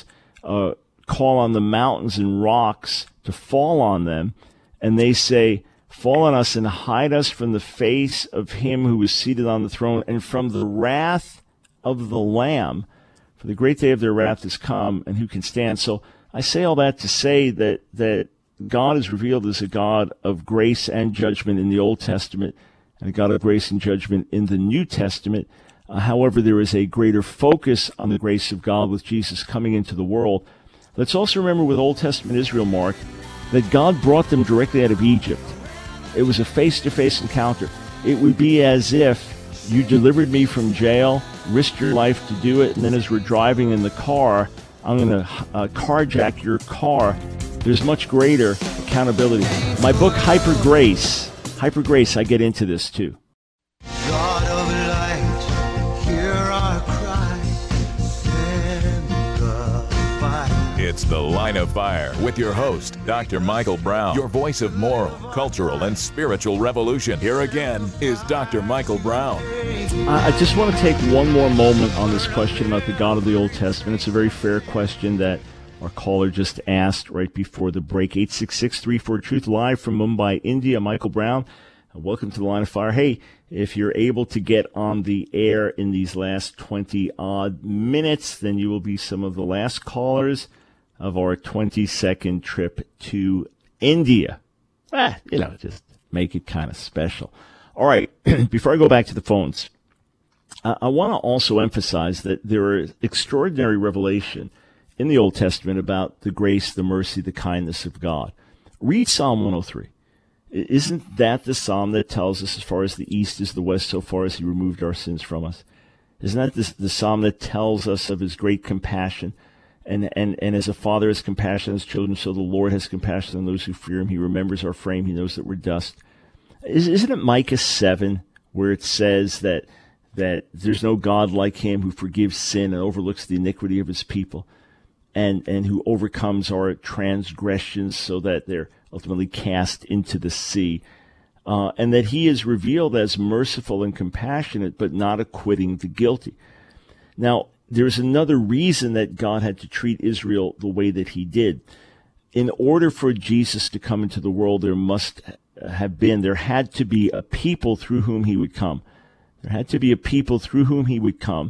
call on the mountains and rocks to fall on them, and they say, fall on us and hide us from the face of him who is seated on the throne and from the wrath of the Lamb. For the great day of their wrath is come, and who can stand? So I say all that to say that God is revealed as a God of grace and judgment in the Old Testament and a God of grace and judgment in the New Testament. However, there is a greater focus on the grace of God with Jesus coming into the world. Let's also remember with Old Testament Israel, Mark, that God brought them directly out of Egypt. It was a face-to-face encounter. It would be as if you delivered me from jail, risked your life to do it, and then as we're driving in the car, I'm going to carjack your car. There's much greater accountability. My book, Hyper Grace, I get into this too. God of light, hear our cry, send the fire. It's The Line of Fire with your host, Dr. Michael Brown, your voice of moral, cultural, and spiritual revolution. Here again is Dr. Michael Brown. I just want to take one more moment on this question about the God of the Old Testament. It's a very fair question that our caller just asked right before the break. 866-34-TRUTH, live from Mumbai, India. Michael Brown, welcome to The Line of Fire. Hey, if you're able to get on the air in these last 20-odd minutes, then you will be some of the last callers of our 22nd trip to India. Just make it kind of special. All right, before I go back to the phones, I want to also emphasize that there is extraordinary revelation in the Old Testament about the grace, the mercy, the kindness of God. Read Psalm 103. Isn't that the psalm that tells us as far as the east is the west, so far as he removed our sins from us? Isn't that the psalm that tells us of his great compassion? And as a father has compassion on his children, so the Lord has compassion on those who fear him. He remembers our frame. He knows that we're dust. Isn't it Micah 7 where it says that there's no God like him who forgives sin and overlooks the iniquity of his people, and who overcomes our transgressions so that they're ultimately cast into the sea, and that he is revealed as merciful and compassionate, but not acquitting the guilty. Now, there's another reason that God had to treat Israel the way that he did. In order for Jesus to come into the world, there had to be a people through whom he would come. There had to be a people through whom he would come,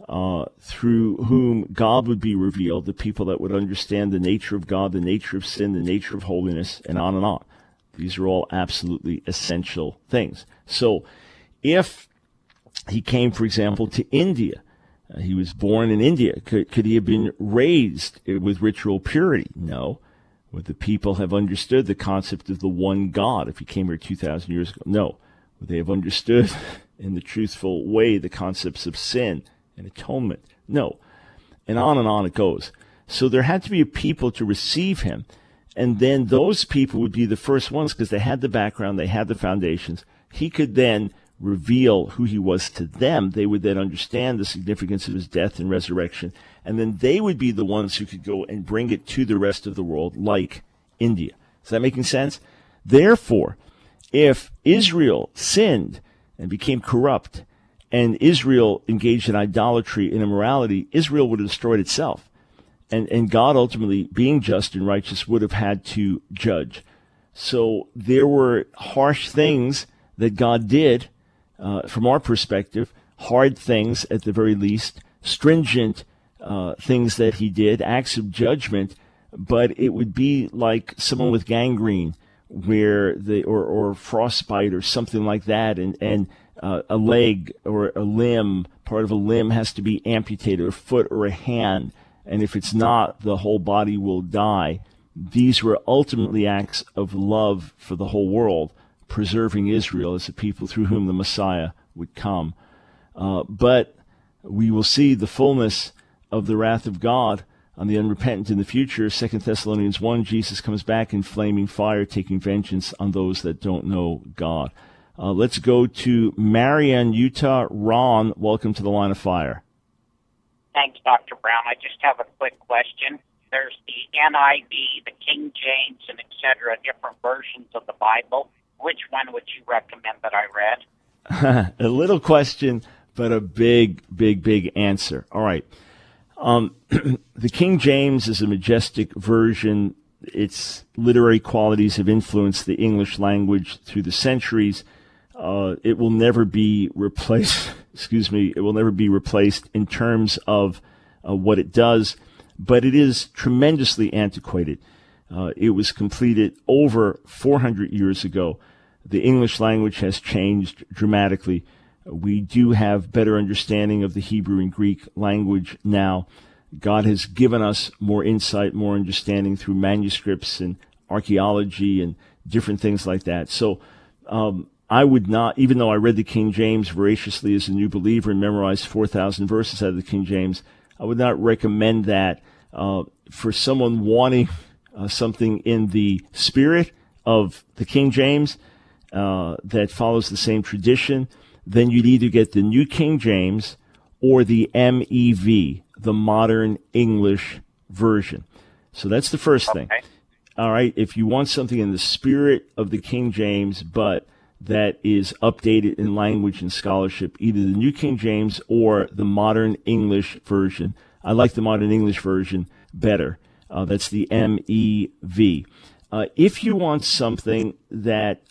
through whom God would be revealed, the people that would understand the nature of God, the nature of sin, the nature of holiness, and on and on. These are all absolutely essential things. So if he came, for example, to India, he was born in India, could he have been raised with ritual purity? No. Would the people have understood the concept of the one God if he came here 2,000 years ago? No. Would they have understood in the truthful way the concepts of sin and atonement? No. And on it goes. So there had to be a people to receive him, and then those people would be the first ones because they had the background, they had the foundations. He could then reveal who he was to them. They would then understand the significance of his death and resurrection, and then they would be the ones who could go and bring it to the rest of the world, like India. Is that making sense? Therefore, if Israel sinned and became corrupt, and Israel engaged in idolatry and immorality, Israel would have destroyed itself. And God ultimately, being just and righteous, would have had to judge. So there were harsh things that God did, from our perspective, hard things at the very least, stringent things that he did, acts of judgment, but it would be like someone with gangrene or frostbite or something like that, and a leg or a limb, part of a limb has to be amputated, a foot or a hand, and if it's not, the whole body will die. These were ultimately acts of love for the whole world, preserving Israel as a people through whom the Messiah would come. But we will see the fullness of the wrath of God on the unrepentant in the future. 2 Thessalonians 1, Jesus comes back in flaming fire, taking vengeance on those that don't know God. Let's go to Marion, Utah. Ron, welcome to the Line of Fire. Thanks, Dr. Brown. I just have a quick question. There's the NIV, the King James, and et cetera, different versions of the Bible. Which one would you recommend that I read? A little question, but a big answer. All right. The King James is a majestic version. Its literary qualities have influenced the English language through the centuries. It will never be replaced. It will never be replaced in terms of what it does, but it is tremendously antiquated. It was completed over 400 years ago. The English language has changed dramatically. We do have better understanding of the Hebrew and Greek language now. God has given us more insight, more understanding through manuscripts and archaeology and different things like that. So I would not, even though I read the King James voraciously as a new believer and memorized 4,000 verses out of the King James, I would not recommend that for someone wanting something in the spirit of the King James that follows the same tradition. Then you'd either get the New King James or the MEV, the Modern English Version. So that's the first thing. All right, if you want something in the spirit of the King James, but that is updated in language and scholarship, either the New King James or the Modern English Version. I like the Modern English Version better. That's the MEV. If you want something that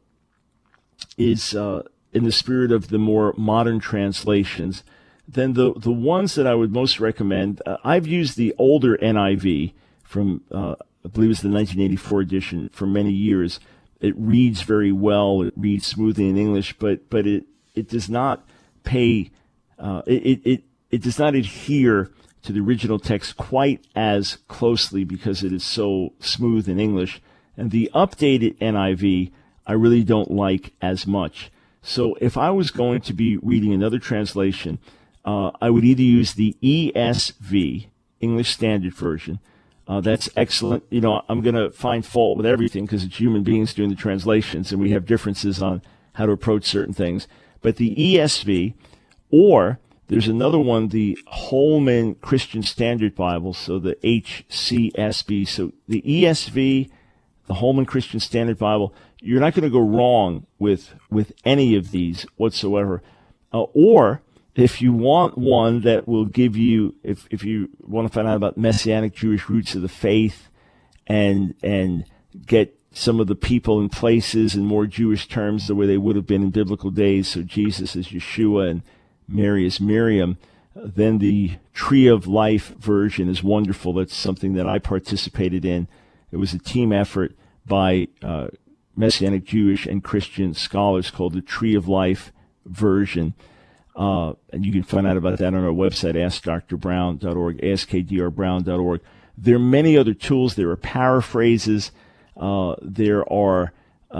is in the spirit of the more modern translations, then the ones that I would most recommend, I've used the older NIV from, I believe it's the 1984 edition, for many years. It reads very well. It reads smoothly in English, but it does not pay, it does not adhere to the original text quite as closely because it is so smooth in English. And the updated NIV, I really don't like as much. So if I was going to be reading another translation, I would either use the ESV, English Standard Version. That's excellent. You know, I'm going to find fault with everything because it's human beings doing the translations, and we have differences on how to approach certain things. But the ESV, or there's another one, the Holman Christian Standard Bible, so the HCSB. So the ESV, the Holman Christian Standard Bible, you're not going to go wrong with any of these whatsoever. Or if you want one that will give you, if you want to find out about Messianic Jewish roots of the faith and get some of the people and places in more Jewish terms the way they would have been in biblical days, so Jesus is Yeshua and Mary is Miriam, then the Tree of Life version is wonderful. That's something that I participated in. It was a team effort by Messianic Jewish and Christian scholars called the Tree of Life version. And you can find out about that on our website, askdrbrown.org, askdrbrown.org. There are many other tools. There are paraphrases. There are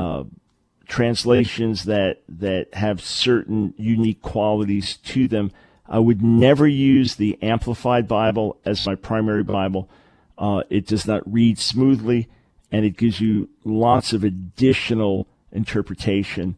translations that have certain unique qualities to them. I would never use the Amplified Bible as my primary Bible. It does not read smoothly, and it gives you lots of additional interpretation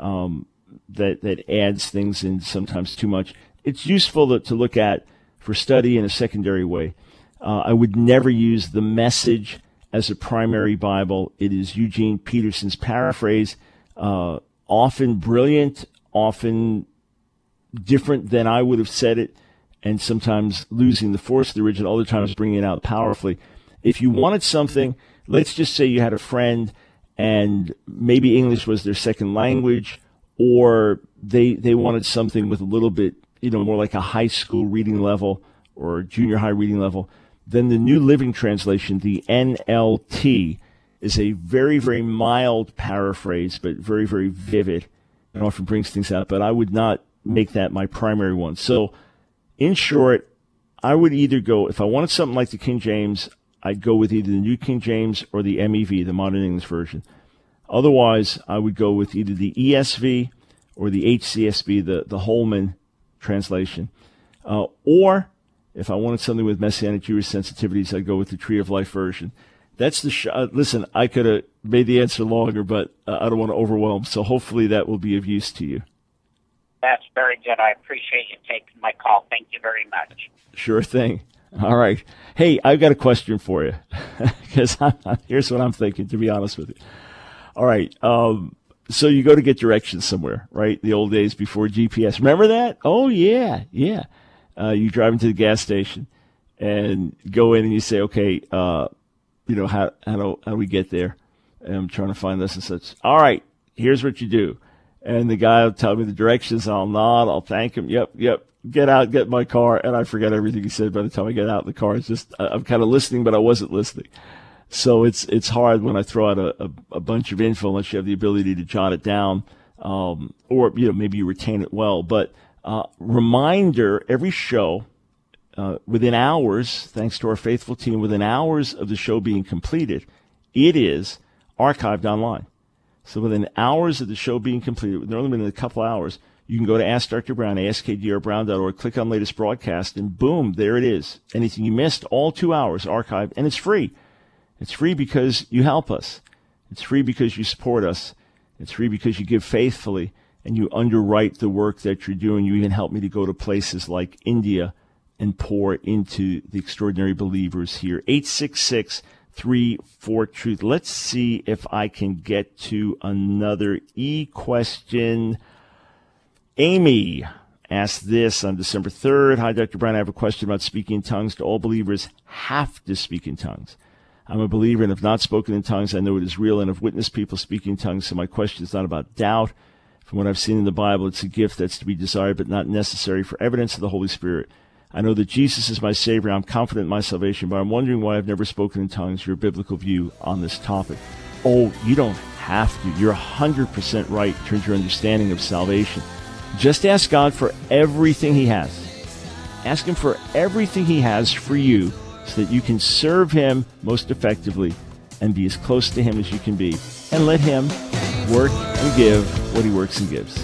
that adds things in, sometimes too much. It's useful to look at for study in a secondary way. I would never use the Message as a primary Bible. It is Eugene Peterson's paraphrase, often brilliant, often different than I would have said it, and sometimes losing the force of the original, other times bringing it out powerfully. If you wanted something, let's just say you had a friend and maybe English was their second language, or they wanted something with a little bit, more like a high school reading level or junior high reading level, then the New Living Translation, the NLT, is a very, very mild paraphrase, but very, very vivid and often brings things out. But I would not make that my primary one. So, in short, I would either go, if I wanted something like the King James, I'd go with either the New King James or the MEV, the Modern English Version. Otherwise, I would go with either the ESV or the HCSB, the Holman translation. Or if I wanted something with Messianic Jewish sensitivities, I'd go with the Tree of Life version. That's the listen, I could have made the answer longer, but I don't want to overwhelm. So hopefully that will be of use to you. That's very good. I appreciate you taking my call. Thank you very much. Sure thing. All right. Hey, I've got a question for you, because here's what I'm thinking, to be honest with you. All right. So you go to get directions somewhere, right? The old days before GPS. Remember that? Oh, yeah. Yeah. You drive into the gas station and go in and you say, okay, how do we get there? And I'm trying to find this and such. All right. Here's what you do. And the guy will tell me the directions. I'll nod. I'll thank him. Yep. Get out, get in my car. And I forget everything he said by the time I get out in the car. It's just, I'm kind of listening, but I wasn't listening. So it's hard when I throw out a bunch of info unless you have the ability to jot it down, or maybe you retain it well. But reminder, every show, within hours, thanks to our faithful team, within hours of the show being completed, it is archived online. So within hours of the show being completed, normally within a couple hours, you can go to Ask Dr. Brown, askdrbrown.org, click on latest broadcast, and boom, there it is. Anything you missed, all 2 hours archived, and it's free. It's free because you help us. It's free because you support us. It's free because you give faithfully and you underwrite the work that you're doing. You even help me to go to places like India and pour into the extraordinary believers here. 866-34-TRUTH. Let's see if I can get to another question. Amy asked this on December 3rd. Hi, Dr. Brown. I have a question about speaking in tongues. Do all believers have to speak in tongues? I'm a believer and have not spoken in tongues. I know it is real and have witnessed people speaking in tongues, so my question is not about doubt. From what I've seen in the Bible, it's a gift that's to be desired but not necessary for evidence of the Holy Spirit. I know that Jesus is my Savior. I'm confident in my salvation, but I'm wondering why I've never spoken in tongues. Your biblical view on this topic. Oh, you don't have to. You're 100% right in terms of your understanding of salvation. Just ask God for everything He has. Ask Him for everything He has for you so that you can serve Him most effectively and be as close to Him as you can be. And let Him work and give what He works and gives.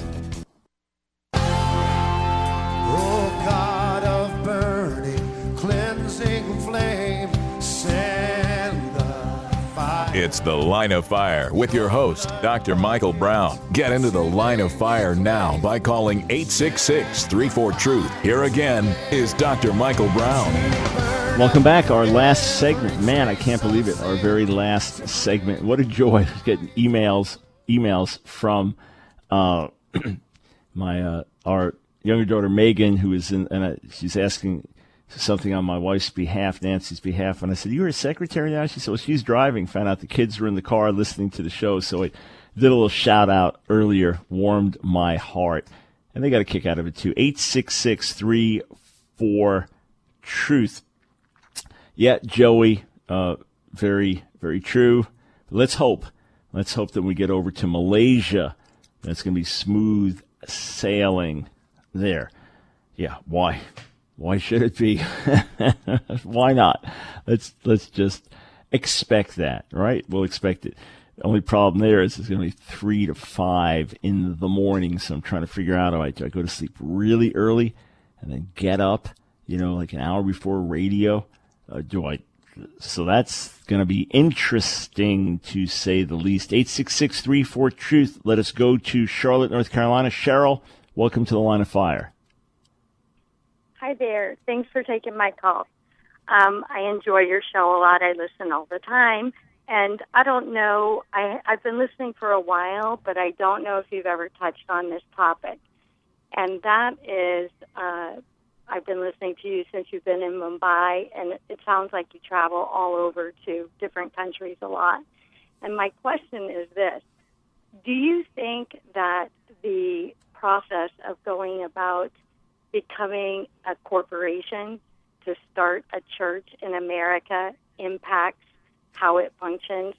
It's The Line of Fire with your host, Dr. Michael Brown. Get into the Line of Fire now by calling 866-34-TRUTH. Here again is Dr. Michael Brown. Welcome back. Our last segment. Man, I can't believe it. Our very last segment. What a joy getting emails from our younger daughter Megan, who is she's asking something on my wife's behalf, Nancy's behalf, and I said, "You're a secretary now?" She said, "Well, she's driving." Found out the kids were in the car listening to the show, so I did a little shout out earlier, warmed my heart, and they got a kick out of it too. 866-34-TRUTH. Yeah, Joey, very, very true. Let's hope that when we get over to Malaysia, that's going to be smooth sailing there. Yeah, why? Why should it be? Why not? Let's just expect that, right? We'll expect it. The only problem there is it's going to be 3 to 5 in the morning, so I'm trying to figure out, do I go to sleep really early and then get up, like an hour before radio? So that's going to be interesting, to say the least. 866-34-TRUTH. Let us go to Charlotte, North Carolina. Cheryl, welcome to the Line of Fire. Hi there. Thanks for taking my call. I enjoy your show a lot. I listen all the time. And I don't know, I've been listening for a while, but I don't know if you've ever touched on this topic. And that is, I've been listening to you since you've been in Mumbai, and it sounds like you travel all over to different countries a lot. And my question is this: do you think that the process of going about becoming a corporation to start a church in America impacts how it functions?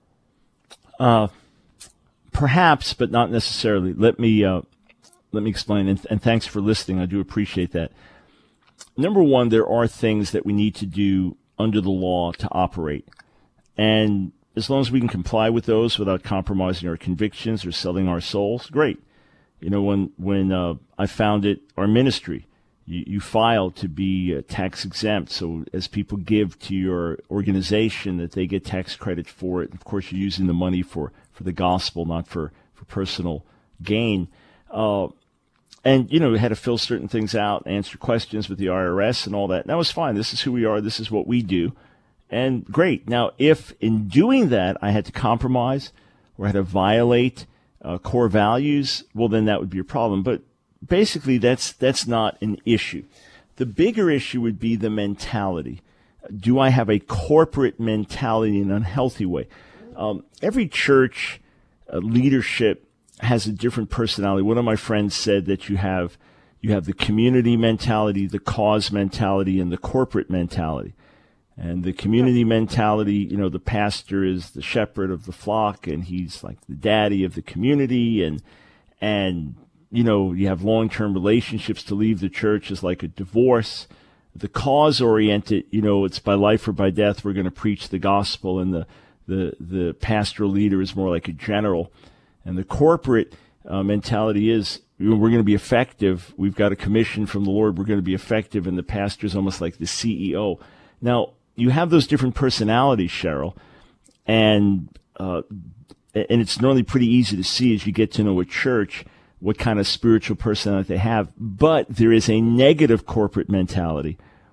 Perhaps, but not necessarily. Let me explain, and thanks for listening. I do appreciate that. Number one, there are things that we need to do under the law to operate. And as long as we can comply with those without compromising our convictions or selling our souls, great. When I founded our ministry, you filed to be tax exempt. So as people give to your organization, that they get tax credit for it. Of course, you're using the money for the gospel, not for personal gain. And, we had to fill certain things out, answer questions with the IRS and all that. And that was fine. This is who we are. This is what we do. And great. Now, if in doing that I had to compromise or had to violate core values, well, then that would be a problem. But basically, that's not an issue. The bigger issue would be the mentality. Do I have a corporate mentality in an unhealthy way? Every church leadership has a different personality. One of my friends said that you have the community mentality, the cause mentality, and the corporate mentality. And the community mentality, the pastor is the shepherd of the flock, and he's like the daddy of the community, and you have long-term relationships. To leave the church is like a divorce. The cause-oriented, it's by life or by death, we're going to preach the gospel, and the pastoral leader is more like a general. And the corporate mentality is, we're going to be effective. We've got a commission from the Lord. We're going to be effective, and the pastor is almost like the CEO. Now, you have those different personalities, Cheryl, and it's normally pretty easy to see as you get to know a church what kind of spiritual personality they have. But there is a negative corporate mentality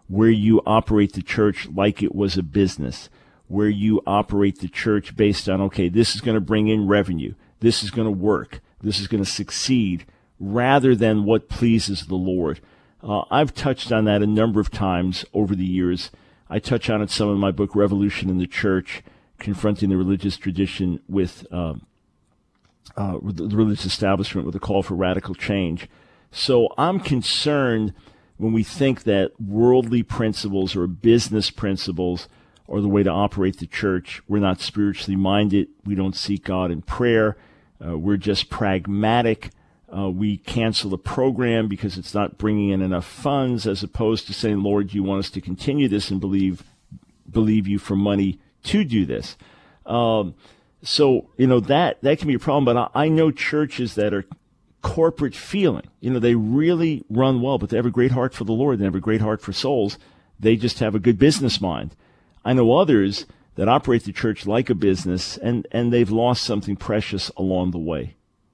where you operate the church like it was a business, where you operate the church based on, okay, this is going to bring in revenue, this is going to work, this is going to succeed, rather than what pleases the Lord. I've touched on that a number of times over the years. I touch on it some in my book, Revolution in the Church, Confronting the Religious Tradition with the religious establishment with a call for radical change. So I'm concerned when we think that worldly principles or business principles are the way to operate the church. We're not spiritually minded. We don't seek God in prayer. We're just pragmatic. We cancel the program because it's not bringing in enough funds, as opposed to saying, Lord, you want us to continue this and believe you for money to do this. So, that can be a problem. But I know churches that are corporate feeling. They really run well, but they have a great heart for the Lord. They have a great heart for souls. They just have a good business mind. I know others that operate the church like a business, and they've lost something precious along the way.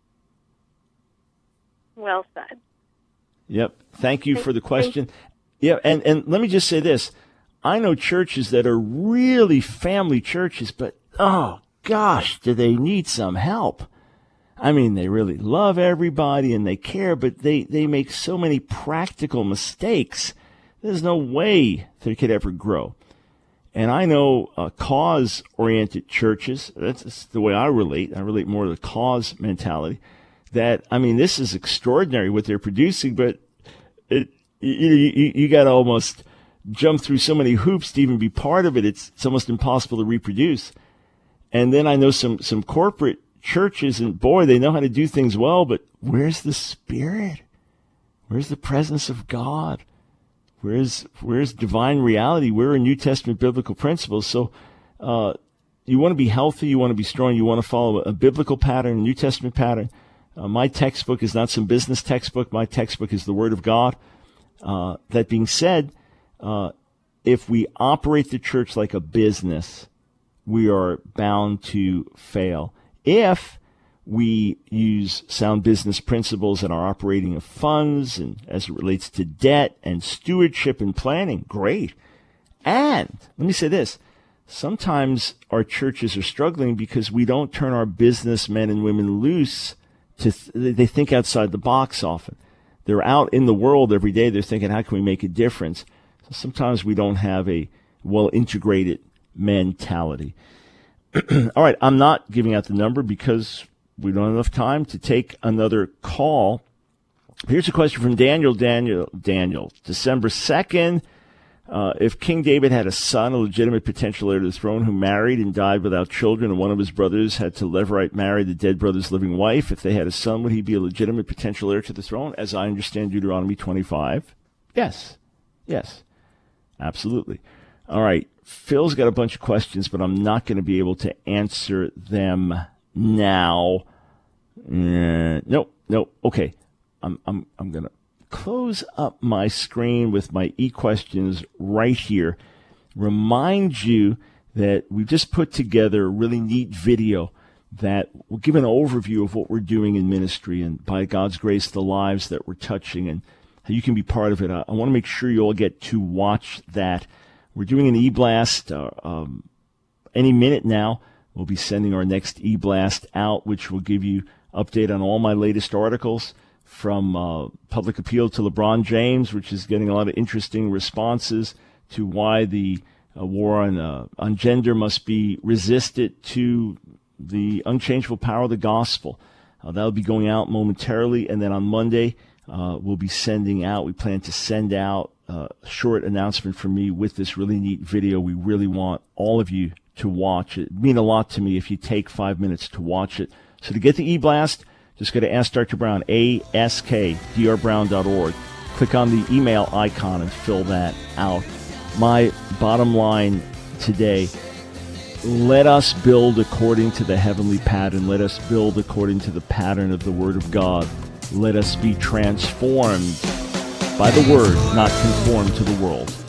Well said. Yep. Thank you for the question. Yeah, and let me just say this. I know churches that are really family churches, but, oh, gosh, do they need some help. I mean, they really love everybody and they care, but they make so many practical mistakes. There's no way they could ever grow. And I know cause-oriented churches, that's the way I relate. I relate more to the cause mentality. That, I mean, this is extraordinary what they're producing, but you got to almost jump through so many hoops to even be part of it. It's almost impossible to reproduce. And then I know some corporate churches, and boy, they know how to do things well, but where's the Spirit? Where's the presence of God? Where's divine reality? Where are New Testament biblical principles? So you want to be healthy, you want to be strong, you want to follow a biblical pattern, a New Testament pattern. My textbook is not some business textbook. My textbook is the Word of God. That being said, if we operate the church like a business, we are bound to fail. If we use sound business principles in our operating of funds and as it relates to debt and stewardship and planning, great. And let me say this. Sometimes our churches are struggling because we don't turn our businessmen and women loose. They think outside the box often. They're out in the world every day. They're thinking, how can we make a difference? So sometimes we don't have a well-integrated mentality. All right, I'm not giving out the number because we don't have enough time to take another call. Here's a question from Daniel, December 2nd. If King David had a son, a legitimate potential heir to the throne, who married and died without children, and one of his brothers had to levirate marry the dead brother's living wife, if they had a son, would he be a legitimate potential heir to the throne? As I understand Deuteronomy 25, yes, absolutely. All right, Phil's got a bunch of questions, but I'm not going to be able to answer them now. Nope. Okay, I'm going to close up my screen with my e-questions right here. Remind you that we've just put together a really neat video that will give an overview of what we're doing in ministry and, by God's grace, the lives that we're touching and how you can be part of it. I want to make sure you all get to watch that. We're doing an e-blast any minute now. We'll be sending our next e-blast out, which will give you update on all my latest articles, from public appeal to LeBron James, which is getting a lot of interesting responses, to why the war on gender must be resisted, to the unchangeable power of the gospel. That'll be going out momentarily, and then on Monday we'll be sending out. We plan to send out a short announcement from me with this really neat video. We really want all of you to watch it. It'd mean a lot to me if you take 5 minutes to watch it. So to get the e-blast, just go to Ask Dr. Brown, askdrbrown.org. Click on the email icon and fill that out. My bottom line today, let us build according to the heavenly pattern. Let us build according to the pattern of the Word of God. Let us be transformed by the Word, not conformed to the world.